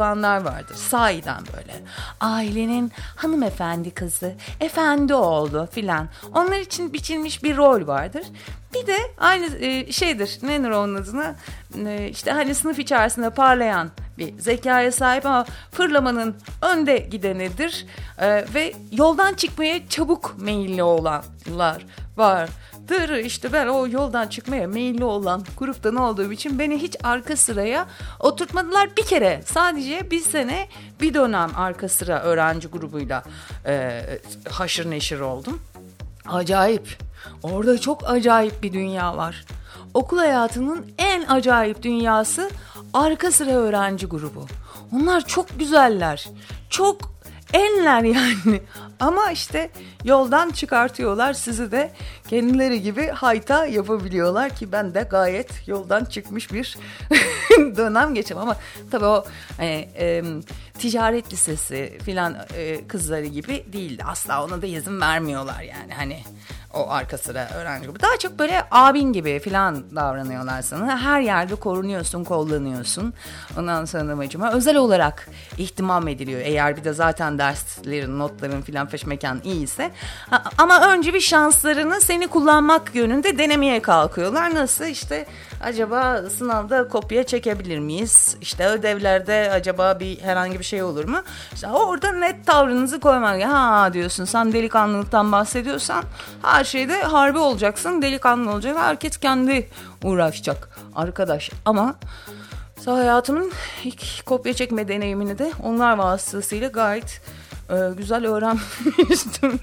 olanlar vardır. Sahiden böyle. Ailenin hanımefendi kızı, efendi oğlu filan. Onlar için biçilmiş bir rol vardır. Bir de aynı e, şeydir. Nedir onun adına? E, işte hani sınıf içerisinde parlayan bir zekaya sahip ama fırlamanın önde gidenidir. E, ve yoldan çıkmaya çabuk meyilli olanlar var. Dır işte ben o yoldan çıkmaya meyilli olan gruptan olduğum için beni hiç arka sıraya oturtmadılar. Bir kere sadece bir sene bir dönem arka sıra öğrenci grubuyla e, haşır neşir oldum. Acayip. Orada çok acayip bir dünya var. Okul hayatının en acayip dünyası arka sıra öğrenci grubu. Onlar çok güzeller. Çok enler yani. Ama işte yoldan çıkartıyorlar sizi de kendileri gibi hayta yapabiliyorlar ki ben de gayet yoldan çıkmış bir dönem geçim. Ama tabii o hani, e, ticaret lisesi filan e, kızları gibi değildi. Asla ona da izin vermiyorlar yani hani. O arka sıra öğrenci grubu. Daha çok böyle abin gibi falan davranıyorlar sana. Her yerde korunuyorsun, kollanıyorsun. Ondan sonra amacıma özel olarak ihtimam ediliyor. Eğer bir de zaten derslerin, notların filan feşmekan iyiyse. Ama önce bir şanslarını seni kullanmak yönünde denemeye kalkıyorlar. Nasıl? İşte acaba sınavda kopya çekebilir miyiz? İşte ödevlerde acaba bir herhangi bir şey olur mu? İşte orada net tavrınızı koymak. Ha diyorsun, sen delikanlılıktan bahsediyorsan her şeyde harbi olacaksın, delikanlı olacak. Herkes kendi uğraşacak arkadaş. Ama hayatımın ilk kopya çekme deneyimini de onlar vasıtasıyla gayet e, güzel öğrenmiştim.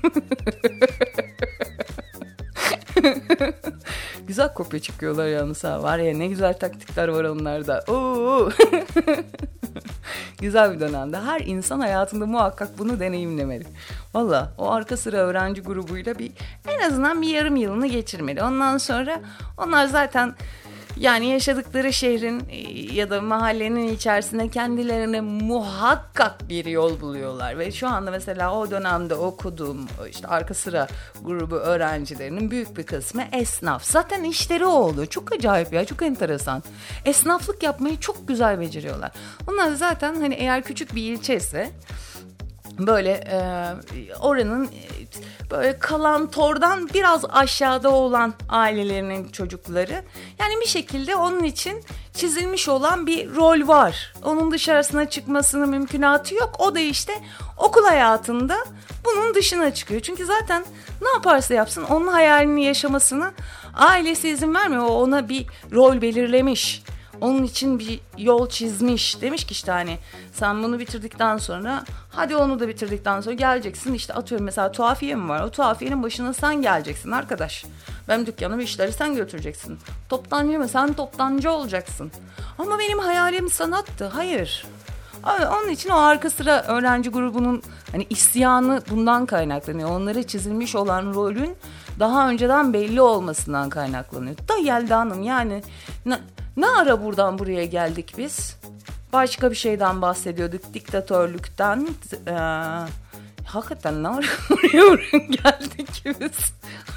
Güzel kopya çıkıyorlar yalnız ha. Var ya ne güzel taktikler var onlarda. Oo. Güzel bir dönemde. Her insan hayatında muhakkak bunu deneyimlemeli. Valla o arka sıra öğrenci grubuyla bir en azından bir yarım yılını geçirmeli. Ondan sonra onlar zaten yani yaşadıkları şehrin ya da mahallenin içerisinde kendilerine muhakkak bir yol buluyorlar. Ve şu anda mesela o dönemde okuduğum işte arka sıra grubu öğrencilerinin büyük bir kısmı esnaf. Zaten işleri o oluyor. Çok acayip ya, çok enteresan. Esnaflık yapmayı çok güzel beceriyorlar. Onlar zaten hani eğer küçük bir ilçeyse böyle e, oranın böyle kalan tordan biraz aşağıda olan ailelerinin çocukları. Yani bir şekilde onun için çizilmiş olan bir rol var. Onun dışarısına çıkmasının mümkünatı yok. O da işte okul hayatında bunun dışına çıkıyor. Çünkü zaten ne yaparsa yapsın onun hayalini yaşamasına ailesi izin vermiyor. O ona bir rol belirlemiş. Onun için bir yol çizmiş. Demiş ki işte hani sen bunu bitirdikten sonra hadi onu da bitirdikten sonra geleceksin. İşte atıyorum mesela tuhafiye mi var? O tuhafiyenin başına sen geleceksin arkadaş. Benim dükkanım işleri sen götüreceksin. Toptancı mı? Sen toptancı olacaksın. Ama benim hayalim sanattı. Hayır. Onun için o arka sıra öğrenci grubunun hani isyanı bundan kaynaklanıyor. Onlara çizilmiş olan rolün daha önceden belli olmasından kaynaklanıyor. Da Yelda Hanım yani ne, ne ara buradan buraya geldik biz? Başka bir şeyden bahsediyorduk, diktatörlükten. Ee, hakikaten ne ara buraya geldik biz?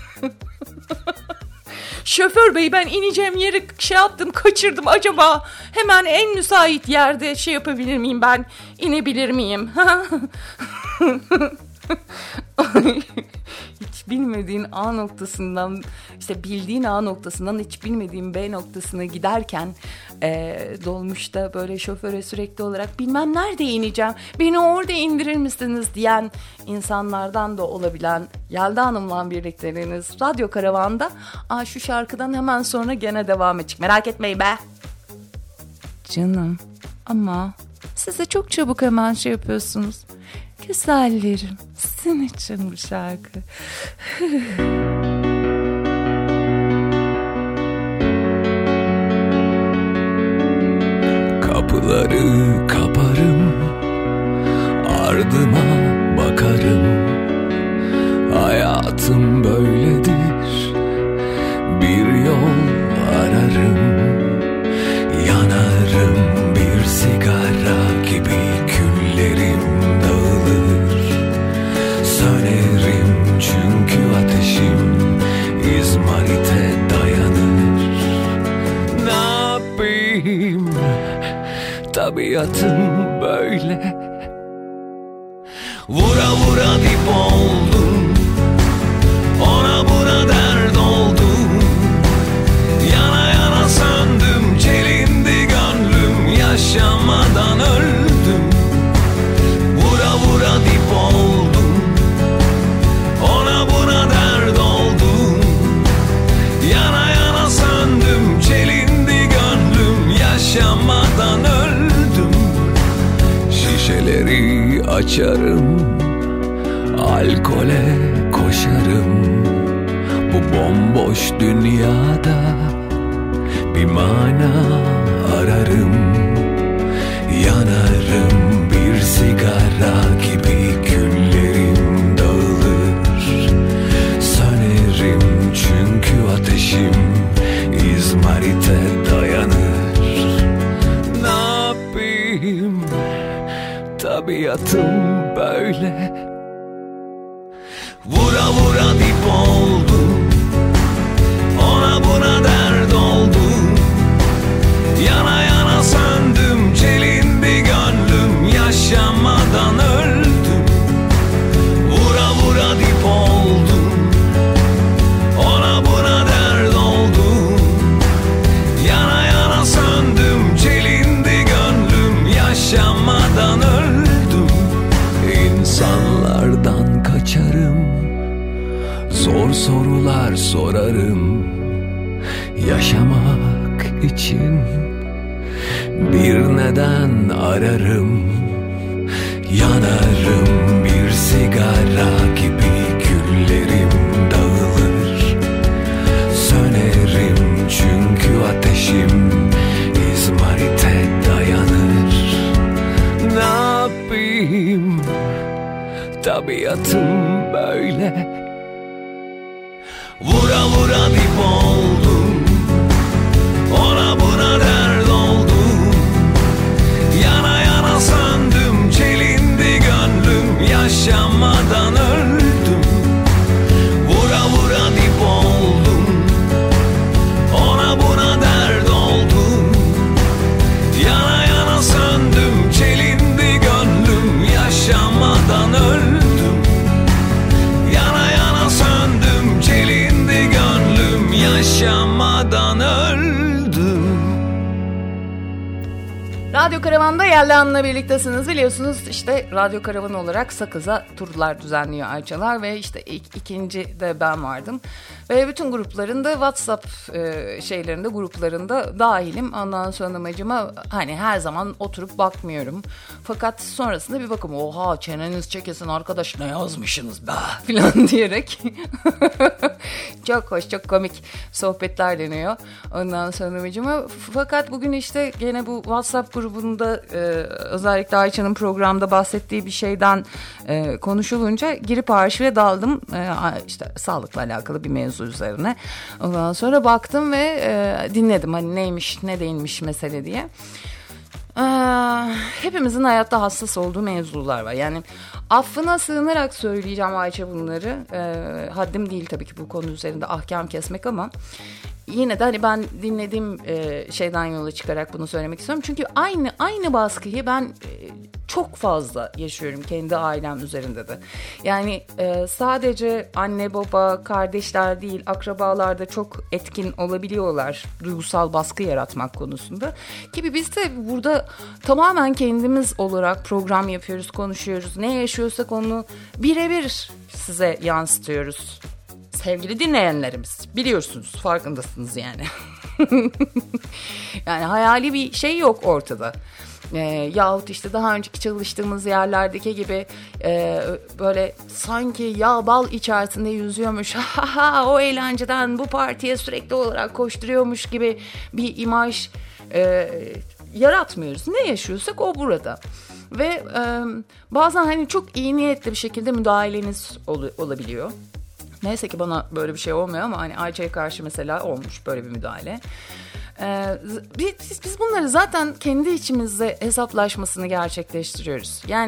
Şoför bey ben ineceğim yeri şey yaptım, kaçırdım, acaba hemen en müsait yerde şey yapabilir miyim, ben inebilir miyim? Hiç bilmediğin A noktasından işte bildiğin A noktasından hiç bilmediğin B noktasına giderken e, dolmuşta böyle şoföre sürekli olarak bilmem nerede ineceğim, beni orada indirir misiniz diyen insanlardan da olabilen Yelda Hanım'la birlikteliğiniz Radyo Karavan'da. Aa, şu şarkıdan hemen sonra gene devam edecek, merak etmeyin be canım, ama siz de çok çabuk hemen şey yapıyorsunuz. Güzellerim, sizin için bu şarkı. Kapıları kaparım, ardıma bakarım. Hayatım böyledir, bir yol ararım. Yanarım bir sigara gibi, küllerim dağılır. Sönerim çünkü ateşim izmarite dayanır. Ne yapayım? tabiatım böyle. Vura vura dip oldum, ona buna dert oldum. Yana yana söndüm, çelindi gönlüm, yaşamadan öldüm. Vura vura dip oldum, ona buna dert oldum. Yana yana söndüm, çelindi gönlüm, yaşamadan öldüm. Şişeleri açarım, alkole koşarım. Bu bomboş dünyada bir mana ararım. Yanarım bir sigara gibi, küllerim dağılır. Sönerim çünkü ateşim izmarite dayanır. Ne yapayım, tabiatım böyle. Vura vura dip oldum, ona buna dert oldum. Yana yana söndüm, çelindi gönlüm, yaşamadan öldüm. Vura vura dip oldum, ona buna dert oldum. Yana yana söndüm, çelindi gönlüm, yaşamadan öldüm. İnsanlardan kaçarım, zor sorular sorarım. Yaşamak için bir neden ararım. Yanarım bir sigara gibi, küllerim dağılır. Sönerim çünkü ateşim izmarite dayanır. Ne yapayım, tabiatım böyle. Vura vura dip oldum, ona buna dert oldum. Yana yana söndüm, çelindi gönlüm, yaşamadan öldüm. Vura vura dip oldum, ona buna dert oldum. Yana yana söndüm, çelindi gönlüm, yaşamadan öldüm. Yana yana söndüm, çelindi gönlüm, yaşamadan öldüm. Radyo Karavan'da Yelda birliktesiniz. Biliyorsunuz işte Radyo Karavan olarak Sakız'a turlar düzenliyor Ayçalar ve işte ilk, ikinci de ben vardım. Ve bütün gruplarında WhatsApp e, şeylerinde, gruplarında dahilim. Ondan sonra amacıma hani her zaman oturup bakmıyorum. Fakat sonrasında bir bakım, oha çeneniz çekesin arkadaş, ne yazmışsınız be falan diyerek çok hoş, çok komik sohbetler deniyor. Ondan sonra amacıma. Fakat bugün işte gene bu WhatsApp grubunda e, özellikle Ayça'nın programda bahsettiği bir şeyden e, konuşulunca girip arşive daldım. E, işte sağlıkla alakalı bir mevzu üzerine. Ondan sonra baktım ve e, dinledim hani neymiş ne değilmiş mesele diye. E, hepimizin hayatta hassas olduğu mevzular var. Yani affına sığınarak söyleyeceğim Ayça bunları. E, haddim değil tabii ki bu konu üzerinde ahkam kesmek ama yine de hani ben dinlediğim e, şeyden yola çıkarak bunu söylemek istiyorum. Çünkü aynı aynı baskıyı ben e, çok fazla yaşıyorum kendi ailem üzerinde de. Yani e, sadece anne baba, kardeşler değil, akrabalar da çok etkin olabiliyorlar duygusal baskı yaratmak konusunda. Gibi biz de burada tamamen kendimiz olarak program yapıyoruz, konuşuyoruz. Ne yaşıyorsak onu birebir size yansıtıyoruz. Sevgili dinleyenlerimiz, biliyorsunuz, farkındasınız yani. Yani hayali bir şey yok ortada. E, yahut işte daha önceki çalıştığımız yerlerdeki gibi e, böyle sanki yağ bal içerisinde yüzüyormuş, o eğlenceden bu partiye sürekli olarak koşturuyormuş gibi bir imaj e, yaratmıyoruz. Ne yaşıyorsak o burada. Ve e, bazen hani çok iyi niyetli bir şekilde müdahaleniz ol, olabiliyor. Neyse ki bana böyle bir şey olmuyor ama hani Ayça'ya karşı mesela olmuş böyle bir müdahale. Ee, biz, biz bunları zaten kendi içimizde hesaplaşmasını gerçekleştiriyoruz. Yani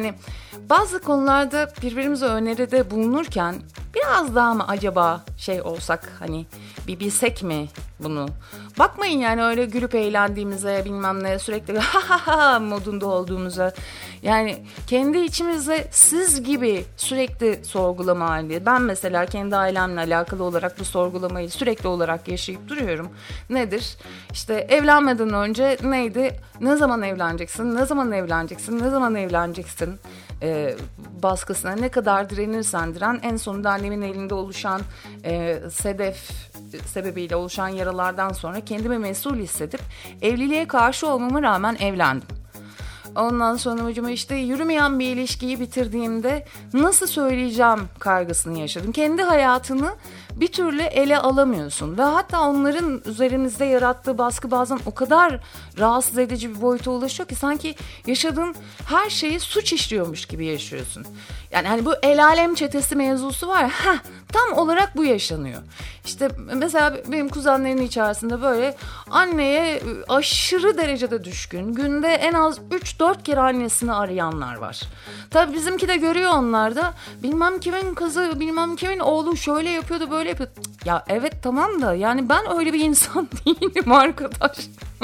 bazı konularda birbirimize öneride bulunurken biraz daha mı acaba şey olsak, hani bir bilsek mi bunu? Bakmayın yani öyle gülüp eğlendiğimize, bilmem ne, sürekli ha ha ha modunda olduğumuza. Yani kendi içimizde siz gibi sürekli sorgulama hali. Ben mesela kendi ailemle alakalı olarak bu sorgulamayı sürekli olarak yaşayıp duruyorum. Nedir? İşte evlenmeden önce neydi? Ne zaman evleneceksin? Ne zaman evleneceksin? Ne zaman evleneceksin? Ee, baskısına ne kadar direnirsen diren, en sonunda annemin elinde oluşan e, sedef sebebiyle oluşan yaralardan sonra kendimi mesul hissedip evliliğe karşı olmama rağmen evlendim. Ondan sonra hocam işte yürümeyen bir ilişkiyi bitirdiğimde nasıl söyleyeceğim kaygısını yaşadım. Kendi hayatını bir türlü ele alamıyorsun ve hatta onların üzerimizde yarattığı baskı bazen o kadar rahatsız edici bir boyuta ulaşıyor ki sanki yaşadığın her şeyi suç işliyormuş gibi yaşıyorsun. Yani hani bu el alem çetesi mevzusu var ya, heh, tam olarak bu yaşanıyor. İşte mesela benim kuzenlerin içerisinde böyle anneye aşırı derecede düşkün, günde en az üç dört kere annesini arayanlar var. Tabii bizimki de görüyor onlar da, bilmem kimin kızı, bilmem kimin oğlu şöyle yapıyordu, böyle yapıyordu. Ya evet tamam da yani ben öyle bir insan değilim arkadaş.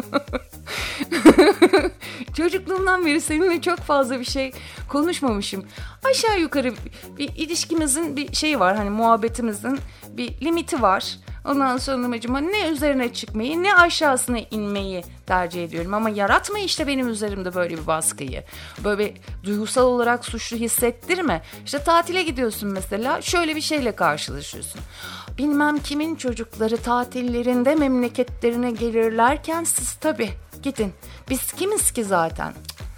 Çocukluğumdan beri seninle çok fazla bir şey konuşmamışım. Aşağı yukarı bir ilişkimizin bir şeyi var, hani muhabbetimizin bir limiti var. Ondan sonra acaba ne üzerine çıkmayı ne aşağısına inmeyi tercih ediyorum. Ama yaratma işte benim üzerimde böyle bir baskıyı. Böyle bir duygusal olarak suçlu hissettirme. İşte tatile gidiyorsun mesela, şöyle bir şeyle karşılaşıyorsun. Bilmem kimin çocukları tatillerinde memleketlerine gelirlerken siz tabii gidin. Biz kimiz ki zaten?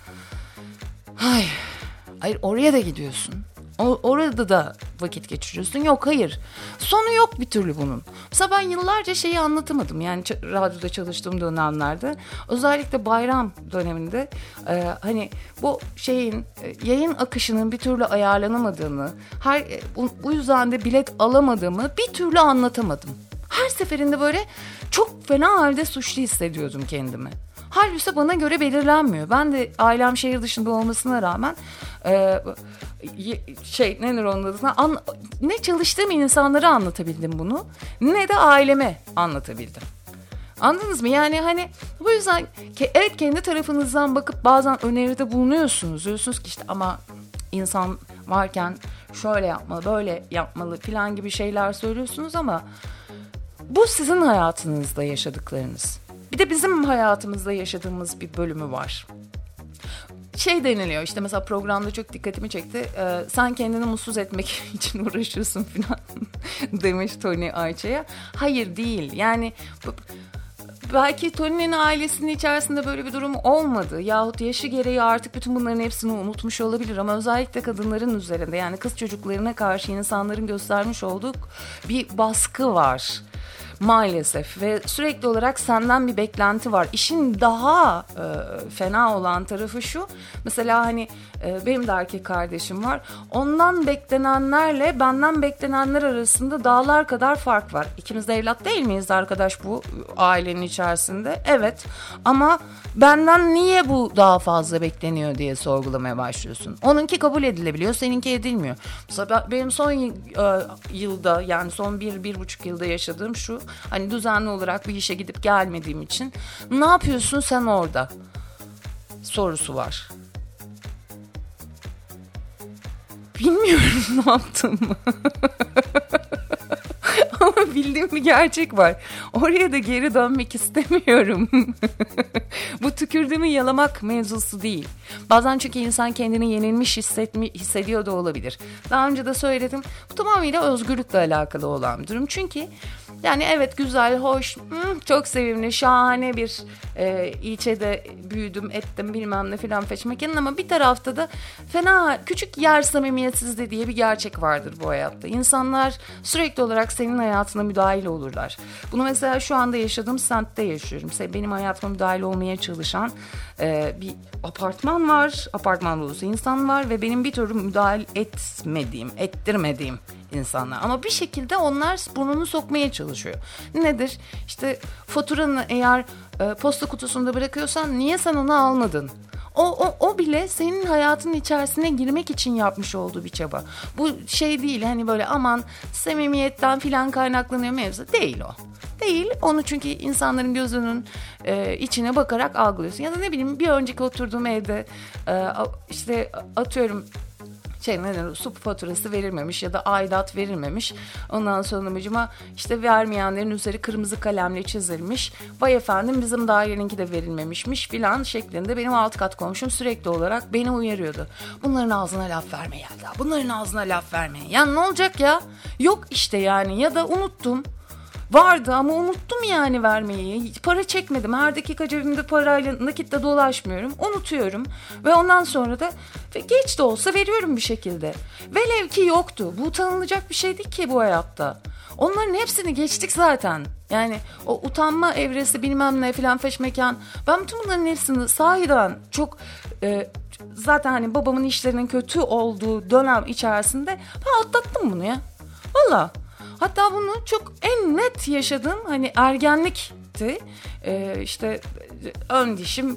Hayır, hayır oraya da gidiyorsun. O, orada da vakit geçiriyorsun. Yok hayır. Sonu yok bir türlü bunun. Mesela ben yıllarca şeyi anlatamadım. Yani ç- radyoda çalıştığım dönemlerde. Özellikle bayram döneminde e, hani bu şeyin e, yayın akışının bir türlü ayarlanamadığını, her e, bu, bu yüzden de bilet alamadığımı bir türlü anlatamadım. Her seferinde böyle çok fena halde suçlu hissediyordum kendimi. Halbuki bana göre belirlenmiyor. Ben de ailem şehir dışında olmasına rağmen e, şey nedir onun adına an, ne çalıştığım insanlara anlatabildim bunu, ne de aileme anlatabildim. Anladınız mı? Yani hani bu yüzden ke, evet kendi tarafınızdan bakıp bazen öneride bulunuyorsunuz. Diyorsunuz ki işte ama insan varken şöyle yapmalı, böyle yapmalı falan gibi şeyler söylüyorsunuz ama bu sizin hayatınızda yaşadıklarınız. Bir de bizim hayatımızda yaşadığımız bir bölümü var. Şey deniliyor işte, mesela programda çok dikkatimi çekti. E, sen kendini mutsuz etmek için uğraşıyorsun falan demiş Tony Ayça'ya. Hayır değil. Yani belki Tony'nin ailesinin içerisinde böyle bir durum olmadı. Yahut yaşı gereği artık bütün bunların hepsini unutmuş olabilir. Ama özellikle kadınların üzerinde, yani kız çocuklarına karşı insanların göstermiş olduğu bir baskı var. Maalesef ve sürekli olarak senden bir beklenti var. İşin daha e, fena olan tarafı şu. Mesela hani e, benim de erkek kardeşim var. Ondan beklenenlerle benden beklenenler arasında dağlar kadar fark var. İkimiz de evlat değil miyiz arkadaş bu ailenin içerisinde? Evet. Ama benden niye bu daha fazla bekleniyor diye sorgulamaya başlıyorsun. Onunki kabul edilebiliyor, seninki edilmiyor. Mesela benim son e, yılda, yani son bir, bir buçuk yılda yaşadığım şu. Hani düzenli olarak bir işe gidip gelmediğim için ne yapıyorsun sen orada sorusu var. Bilmiyorum ne yaptığımı. Ama bildiğim bir gerçek var. Oraya da geri dönmek istemiyorum. Bu tükürdüğümü yalamak mevzusu değil. Bazen çünkü insan kendini yenilmiş hissetmi, hissediyor da olabilir. Daha önce de söyledim. Bu tamamıyla özgürlükle alakalı olan bir durum. Çünkü yani evet güzel, hoş, çok sevimli, şahane bir e, ilçede büyüdüm, ettim bilmem ne filan feçmekenin, ama bir tarafta da fena küçük yer samimiyetsizliği diye bir gerçek vardır bu hayatta. İnsanlar sürekli olarak senin hayatına müdahil olurlar. Bunu mesela şu anda yaşadığım semtte yaşıyorum. Benim hayatıma müdahil olmaya çalışan e, bir apartman var, apartman dolusu insan var ve benim bir türlü müdahil etmediğim, ettirmediğim insanlar. Ama bir şekilde onlar burnunu sokmaya çalışıyor. Nedir? İşte faturanı eğer e, posta kutusunda bırakıyorsan niye sen onu almadın? o, o, o bile senin hayatın içerisine girmek için yapmış olduğu bir çaba. Bu şey değil hani böyle aman samimiyetten filan kaynaklanıyor mevzu. Değil o. Değil. Onu çünkü insanların gözünün e, içine bakarak algılıyorsun. Ya da ne bileyim bir önceki oturduğum evde e, işte atıyorum şey ne su faturası verilmemiş ya da aidat verilmemiş. Ondan sonra amacıma işte vermeyenlerin üzeri kırmızı kalemle çizilmiş. Vay efendim bizim daireninki de verilmemişmiş filan şeklinde benim alt kat komşum sürekli olarak beni uyarıyordu. Bunların ağzına laf verme Yelda. Bunların ağzına laf verme. Ya ne olacak ya? Yok işte yani ya da unuttum. Vardı ama unuttum yani vermeyi. Para çekmedim. Her dakika cebimde parayla nakitle dolaşmıyorum. Unutuyorum. Ve ondan sonra da geç de olsa veriyorum bir şekilde. Velev ki yoktu. Bu utanılacak bir şey değil ki bu hayatta. Onların hepsini geçtik zaten. Yani o utanma evresi bilmem ne filan feşmekan. Ben bütün bunların hepsini sahiden çok... E, zaten hani babamın işlerinin kötü olduğu dönem içerisinde ben atlattım bunu ya. Valla. Hatta bunu çok en net yaşadığım hani ergenlikti. Ee, işte ön dişim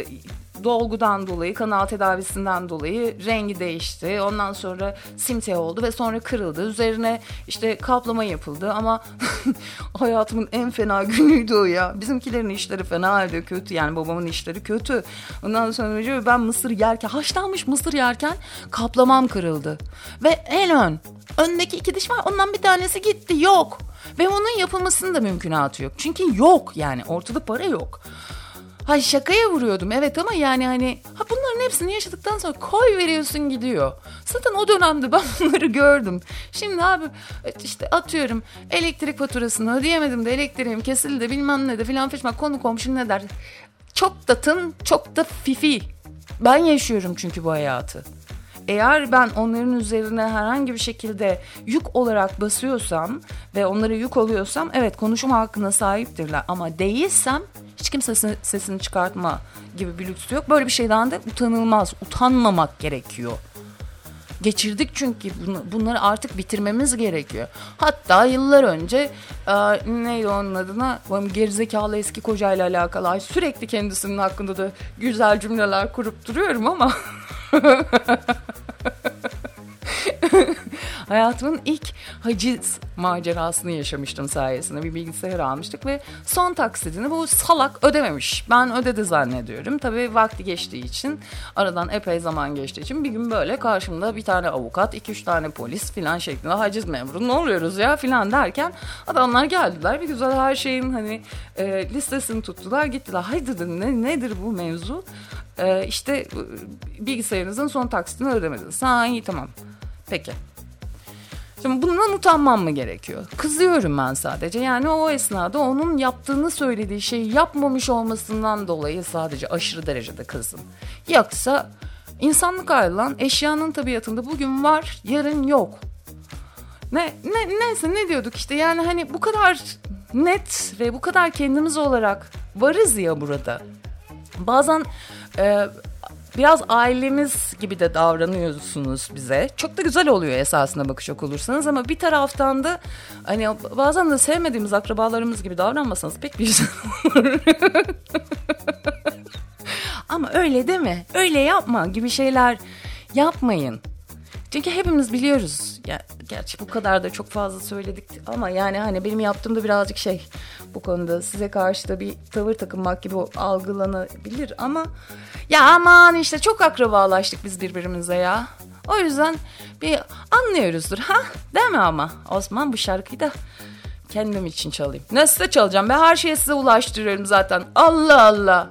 dolgudan dolayı, kanal tedavisinden dolayı rengi değişti. Ondan sonra simsiyah oldu ve sonra kırıldı. Üzerine işte kaplama yapıldı ama hayatımın en fena günüydü o ya. Bizimkilerin işleri fena halde kötü yani babamın işleri kötü. Ondan sonra ben mısır yerken, haşlanmış mısır yerken kaplamam kırıldı. Ve en ön, öndeki iki diş var ondan bir tanesi gitti yok. Ve onun yapılmasının da mümkünatı yok. Çünkü yok yani ortada para yok. Hay şakaya vuruyordum evet ama yani hani ha bunların hepsini yaşadıktan sonra koy veriyorsun gidiyor. Zaten o dönemde ben bunları gördüm. Şimdi abi işte atıyorum elektrik faturasını ödeyemedim de elektriğim kesildi bilmem ne de filan feşmek konu komşu ne der. Çok da tın çok da fifi. Ben yaşıyorum çünkü bu hayatı. Eğer ben onların üzerine herhangi bir şekilde yük olarak basıyorsam ve onlara yük oluyorsam evet konuşma hakkına sahiptirler. Ama değilsem hiç kimse sesini çıkartma gibi bir lüksü yok. Böyle bir şeyden de utanılmaz, utanmamak gerekiyor. Geçirdik çünkü bunu, bunları artık bitirmemiz gerekiyor. Hatta yıllar önce e, neydi onun adına gerizekalı eski kocayla alakalı ay, sürekli kendisinin hakkında da güzel cümleler kurup duruyorum ama hayatımın ilk haciz macerasını yaşamıştım sayesinde. Bir bilgisayar almıştık ve son taksidini bu salak ödememiş. Ben ödedi zannediyorum. Tabii vakti geçtiği için, aradan epey zaman geçtiği için bir gün böyle karşımda bir tane avukat, iki üç tane polis filan şeklinde haciz memuru ne oluyoruz ya filan derken adamlar geldiler. Bir güzel her şeyin hani e, listesini tuttular gittiler. Haydi dedim ne, nedir bu mevzu? E, işte bilgisayarınızın son taksidini ödemediniz. Ha iyi tamam. Peki. Şimdi bundan utanmam mı gerekiyor? Kızıyorum ben sadece. Yani o esnada onun yaptığını söylediği şeyi yapmamış olmasından dolayı sadece aşırı derecede kızdım. Yoksa insanlık ayrılan eşyanın tabiatında bugün var, yarın yok. Ne, ne neyse ne diyorduk işte yani hani bu kadar net ve bu kadar kendimiz olarak varız ya burada. Bazen e, biraz ailemiz gibi de davranıyorsunuz bize. Çok da güzel oluyor esasına bakacak olursanız ama bir taraftan da hani bazen de sevmediğimiz akrabalarımız gibi davranmasanız pek bir güzel olur. Ama öyle deme, öyle yapma gibi şeyler yapmayın. Çünkü hepimiz biliyoruz. Ya, gerçi bu kadar da çok fazla söyledik ama yani hani benim yaptığımda birazcık şey bu konuda size karşı da bir tavır takınmak gibi algılanabilir ama ya aman işte çok akrabalaştık biz birbirimize ya. O yüzden bir anlıyoruzdur ha değil mi ama Osman bu şarkıyı da kendim için çalayım. Nasıl da çalacağım ben her şeyi size ulaştırıyorum zaten Allah Allah.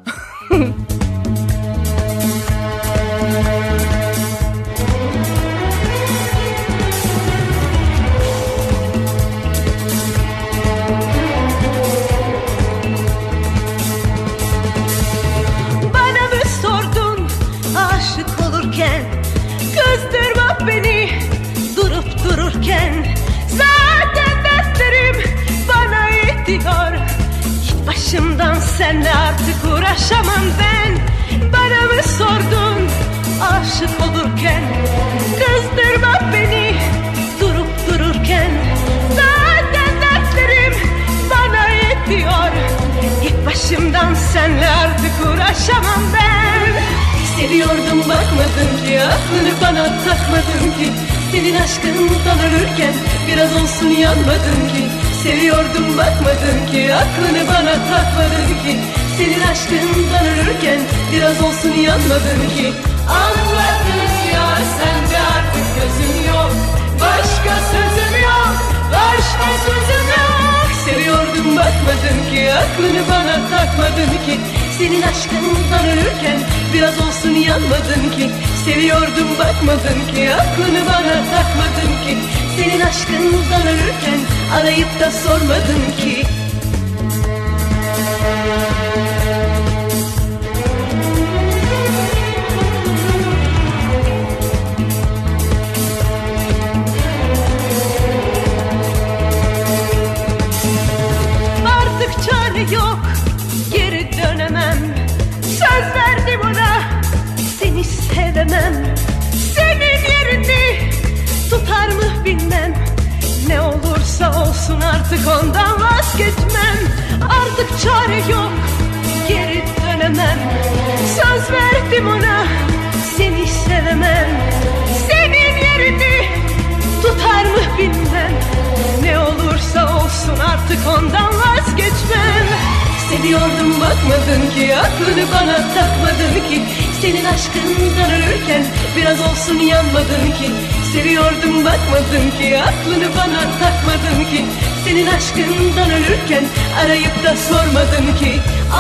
Kızdırma beni durup dururken zaten dertlerim bana yetiyor. Git başımdan senle artık uğraşamam ben. Bana mı sordun aşık olurken? Kızdırma beni durup dururken zaten dertlerim bana yetiyor. Git başımdan senle artık uğraşamam ben. Seviyordum bakmadın ki, aklını bana takmadın ki. Senin aşkından ölürken biraz olsun yanmadın ki. Seviyordum bakmadın ki, aklını bana takmadın ki. Senin aşkından ölürken biraz olsun yanmadın ki. Anladın ya, sende artık gözüm yok. Başka sözüm yok, başka sözüm yok. Seviyordum bakmadın ki, aklını bana takmadın ki. Senin aşkından ölürken biraz olsun yanmadın ki. Seviyordum bakmadın ki, aklını bana takmadın ki. Senin aşkından ölürken arayıp da sormadın ki. Artık çare yok, geri dönemem. Söz verdim ona, seni sevemem. Senin yerini tutar mı bilmem. Ne olursa olsun artık ondan vazgeçmem. Artık çare yok, geri dönemem. Söz verdim ona, seni sevemem. Senin yerini tutar mı bilmem. Ne olursa olsun artık ondan vazgeçmem. Seviyordum bakmadın ki, aklını bana takmadın ki. Senin aşkından ölürken biraz olsun yanmadın ki. Seviyordum bakmadın ki, aklını bana takmadın ki. Senin aşkından ölürken arayıp da sormadın ki.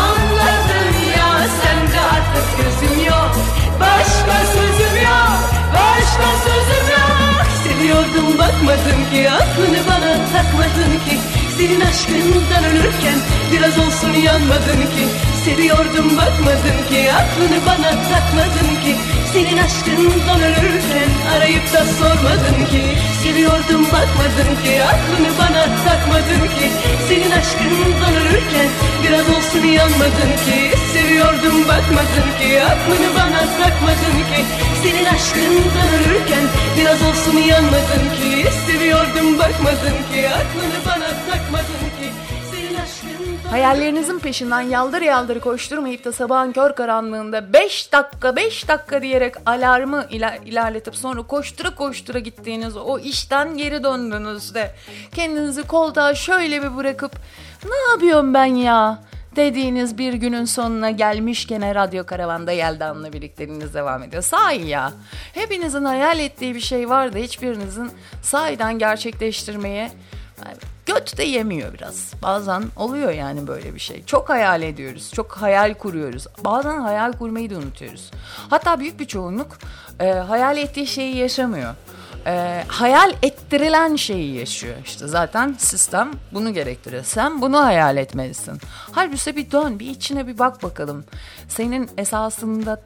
Anladım ya, sende artık gözüm yok. Başka sözüm yok, başka sözüm yok. Seviyordum bakmadın ki, aklını bana takmadın ki. Senin aşkından ölürken biraz olsun yanmadın ki. Seviyordum bakmadın ki, aklını bana takmadın ki. Senin aşkından ölürken arayıp da sormadın ki. Seviyordum bakmadın ki, aklını bana takmadın ki. Senin aşkından ölürken biraz olsun yanmadın ki. Seviyordum bakmadın ki, aklını bana takmadın ki. Senin aşkından ölürken biraz olsun yanmadın ki. Seviyordum bakmadın ki, aklını bana takmadın ki. Senin aşkından... Hayallerinizin peşinden yaldır yaldır koşturmayıp da sabahın kör karanlığında beş dakika beş dakika diyerek alarmı iler- ilerletip sonra koştura koştura gittiğiniz o işten geri döndüğünüzde kendinizi koltuğa şöyle bir bırakıp ne yapıyorum ben ya dediğiniz bir günün sonuna gelmişken Radyo Karavan'da Yeldan'la birlikteliğiniz devam ediyor. Sahi ya, hepinizin hayal ettiği bir şey var da hiçbirinizin sahiden gerçekleştirmeye yani göt de yemiyor biraz. Bazen oluyor yani böyle bir şey. Çok hayal ediyoruz, çok hayal kuruyoruz. Bazen hayal kurmayı da unutuyoruz. Hatta büyük bir çoğunluk e, hayal ettiği şeyi yaşamıyor. E, hayal ettirilen şeyi yaşıyor. İşte zaten sistem bunu gerektiriyor. Sen bunu hayal etmelisin. Halbuki bir dön, bir içine bir bak bakalım. Senin esasında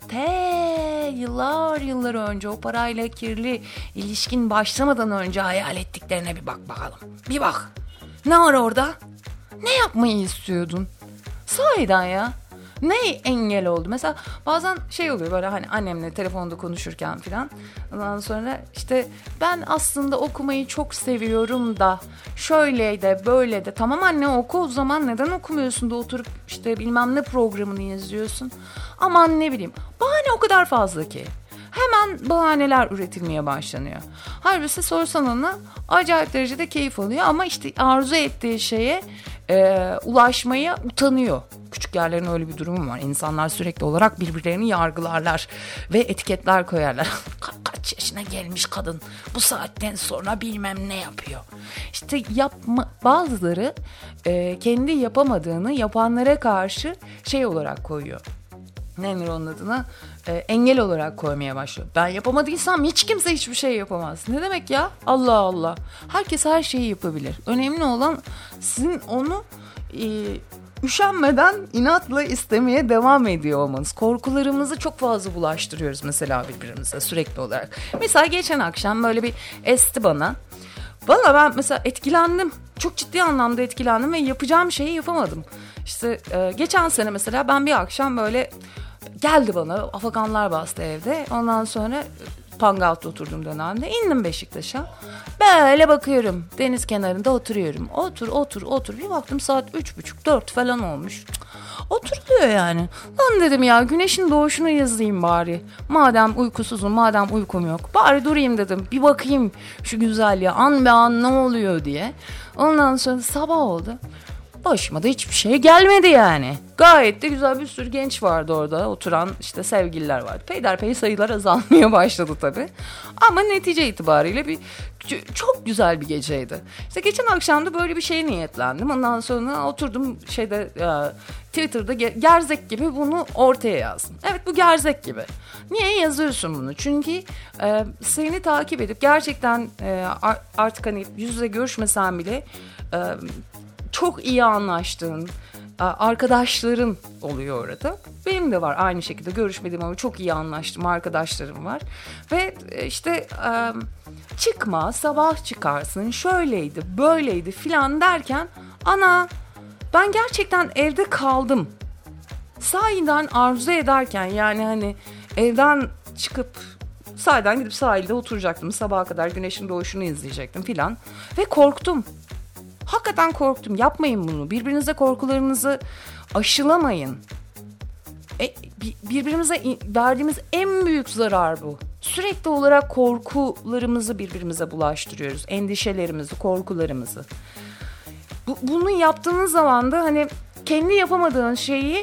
te yıllar yıllar önce o parayla kirli ilişkin başlamadan önce hayal ettiklerine bir bak bakalım. Bir bak. Ne var orada? Ne yapmayı istiyordun? Sahiden ya. Ne engel oldu? Mesela bazen şey oluyor böyle hani annemle telefonda konuşurken falan. Ondan sonra işte ben aslında okumayı çok seviyorum da şöyle de böyle de. Tamam anne oku o zaman neden okumuyorsun da oturup işte bilmem ne programını izliyorsun. Aman ne bileyim bahane o kadar fazla ki. Hemen bahaneler üretilmeye başlanıyor. Halbuki sorsan ona acayip derecede keyif alıyor ama işte arzu ettiği şeye e, ulaşmaya utanıyor. Küçük yerlerin öyle bir durumu var. İnsanlar sürekli olarak birbirlerini yargılarlar ve etiketler koyarlar. Kaç yaşına gelmiş kadın bu saatten sonra bilmem ne yapıyor. İşte yapma, bazıları e, kendi yapamadığını yapanlara karşı şey olarak koyuyor. Ne denir onun adına? E, engel olarak koymaya başlıyor. Ben yapamadıysam hiç kimse hiçbir şey yapamaz. Ne demek ya? Allah Allah. Herkes her şeyi yapabilir. Önemli olan sizin onu e, üşenmeden inatla istemeye devam ediyor olmanız. Korkularımızı çok fazla bulaştırıyoruz mesela birbirimize sürekli olarak. Mesela geçen akşam böyle bir esti bana. Valla ben mesela etkilendim. Çok ciddi anlamda etkilendim ve yapacağım şeyi yapamadım. İşte e, geçen sene mesela ben bir akşam böyle geldi bana afakanlar bastı evde. Ondan sonra Pangalt'ta oturduğum dönemde indim Beşiktaş'a. Böyle bakıyorum deniz kenarında oturuyorum. Otur otur otur bir baktım saat üç buçuk dört falan olmuş. Oturuluyor yani. Lan dedim ya, güneşin doğuşunu izleyeyim bari. Madem uykusuzum, madem uykum yok. Bari durayım dedim. Bir bakayım şu güzelliğe, an be an ne oluyor diye. Ondan sonra sabah oldu. Başıma da hiçbir şey gelmedi yani. Gayet de güzel, bir sürü genç vardı orada oturan, işte sevgililer vardı. Peyderpey sayılar azalmaya başladı tabii. Ama netice itibariyle bir çok güzel bir geceydi. İşte geçen akşam da böyle bir şeye niyetlendim. Ondan sonra oturdum şeyde Twitter'da gerzek gibi bunu ortaya yazdım. Evet, bu gerzek gibi. Niye yazıyorsun bunu? Çünkü e, seni takip edip gerçekten e, artık hani yüz yüze görüşmesen bile e, çok iyi anlaştığın arkadaşların oluyor orada. Benim de var aynı şekilde görüşmediğim ama çok iyi anlaştığım arkadaşlarım var. Ve işte çıkma, sabah çıkarsın, şöyleydi, böyleydi filan derken ana ben gerçekten evde kaldım. Sahiden arzu ederken, yani hani evden çıkıp sahiden gidip sahilde oturacaktım. Sabaha kadar güneşin doğuşunu izleyecektim filan. Ve korktum. Hakikaten korktum. Yapmayın bunu. Birbirinize korkularınızı aşılamayın. E, birbirimize verdiğimiz en büyük zarar bu. Sürekli olarak korkularımızı birbirimize bulaştırıyoruz. Endişelerimizi, korkularımızı. Bu, bunu yaptığınız zaman da hani kendi yapamadığın şeyi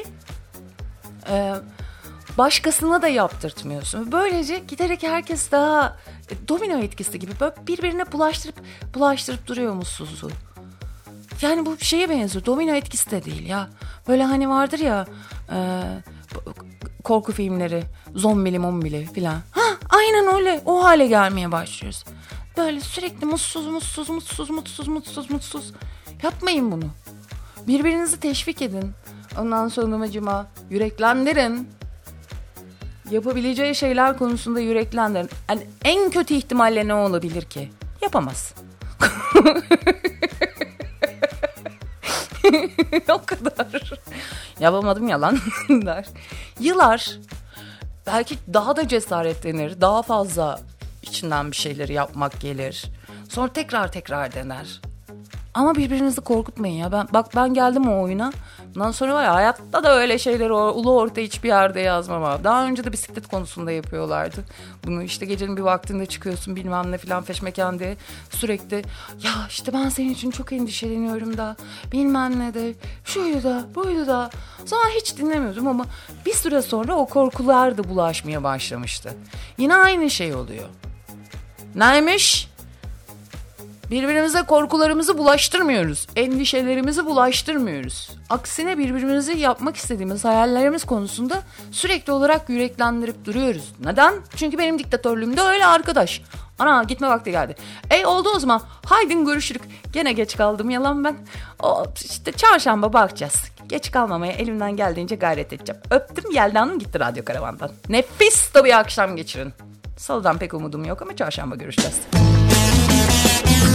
e, başkasına da yaptırtmıyorsun. Böylece giderek herkes daha e, domino etkisi gibi böyle birbirine bulaştırıp bulaştırıp duruyor mutsuzluğu. Yani bu şeye benziyor. Domino etkisi de değil ya. Böyle hani vardır ya e, korku filmleri, zombili mombili filan. Ha, aynen öyle. O hale gelmeye başlıyoruz. Böyle sürekli mutsuz, mutsuz, mutsuz, mutsuz, mutsuz, mutsuz. Yapmayın bunu. Birbirinizi teşvik edin. Ondan sonra amacıma yüreklendirin. Yapabileceği şeyler konusunda yüreklendirin. Yani en kötü ihtimalle ne olabilir ki? Yapamaz. O kadar. Yapamadım yalan der. Yıllar belki daha da cesaretlenir. Daha fazla içinden bir şeyleri yapmak gelir. Sonra tekrar tekrar dener. Ama birbirinizi korkutmayın ya. Ben, bak ben geldim o oyuna. Bundan sonra var ya, hayatta da öyle şeyleri ulu orta hiçbir yerde yazmam abi. Daha önce de bisiklet konusunda yapıyorlardı. Bunu işte gecenin bir vaktinde çıkıyorsun bilmem ne filan feşmekan diye. Sürekli ya işte ben senin için çok endişeleniyorum da bilmem ne de şuydu da buydu da. Sonra hiç dinlemiyordum ama bir süre sonra o korkular da bulaşmaya başlamıştı. Yine aynı şey oluyor. Neymiş? Birbirimize korkularımızı bulaştırmıyoruz. Endişelerimizi bulaştırmıyoruz. Aksine birbirimizi yapmak istediğimiz hayallerimiz konusunda sürekli olarak yüreklendirip duruyoruz. Neden? Çünkü benim diktatörlüğümde öyle arkadaş. Ana gitme vakti geldi. Ey oldu o zaman. Haydin görüşürük. Gene geç kaldım yalan ben. O işte çarşamba bakacağız. Geç kalmamaya elimden geldiğince gayret edeceğim. Öptüm Yelda Hanım gitti Radyo Karavan'dan. Nefis de bir akşam geçirin. Salıdan pek umudum yok ama çarşamba görüşeceğiz.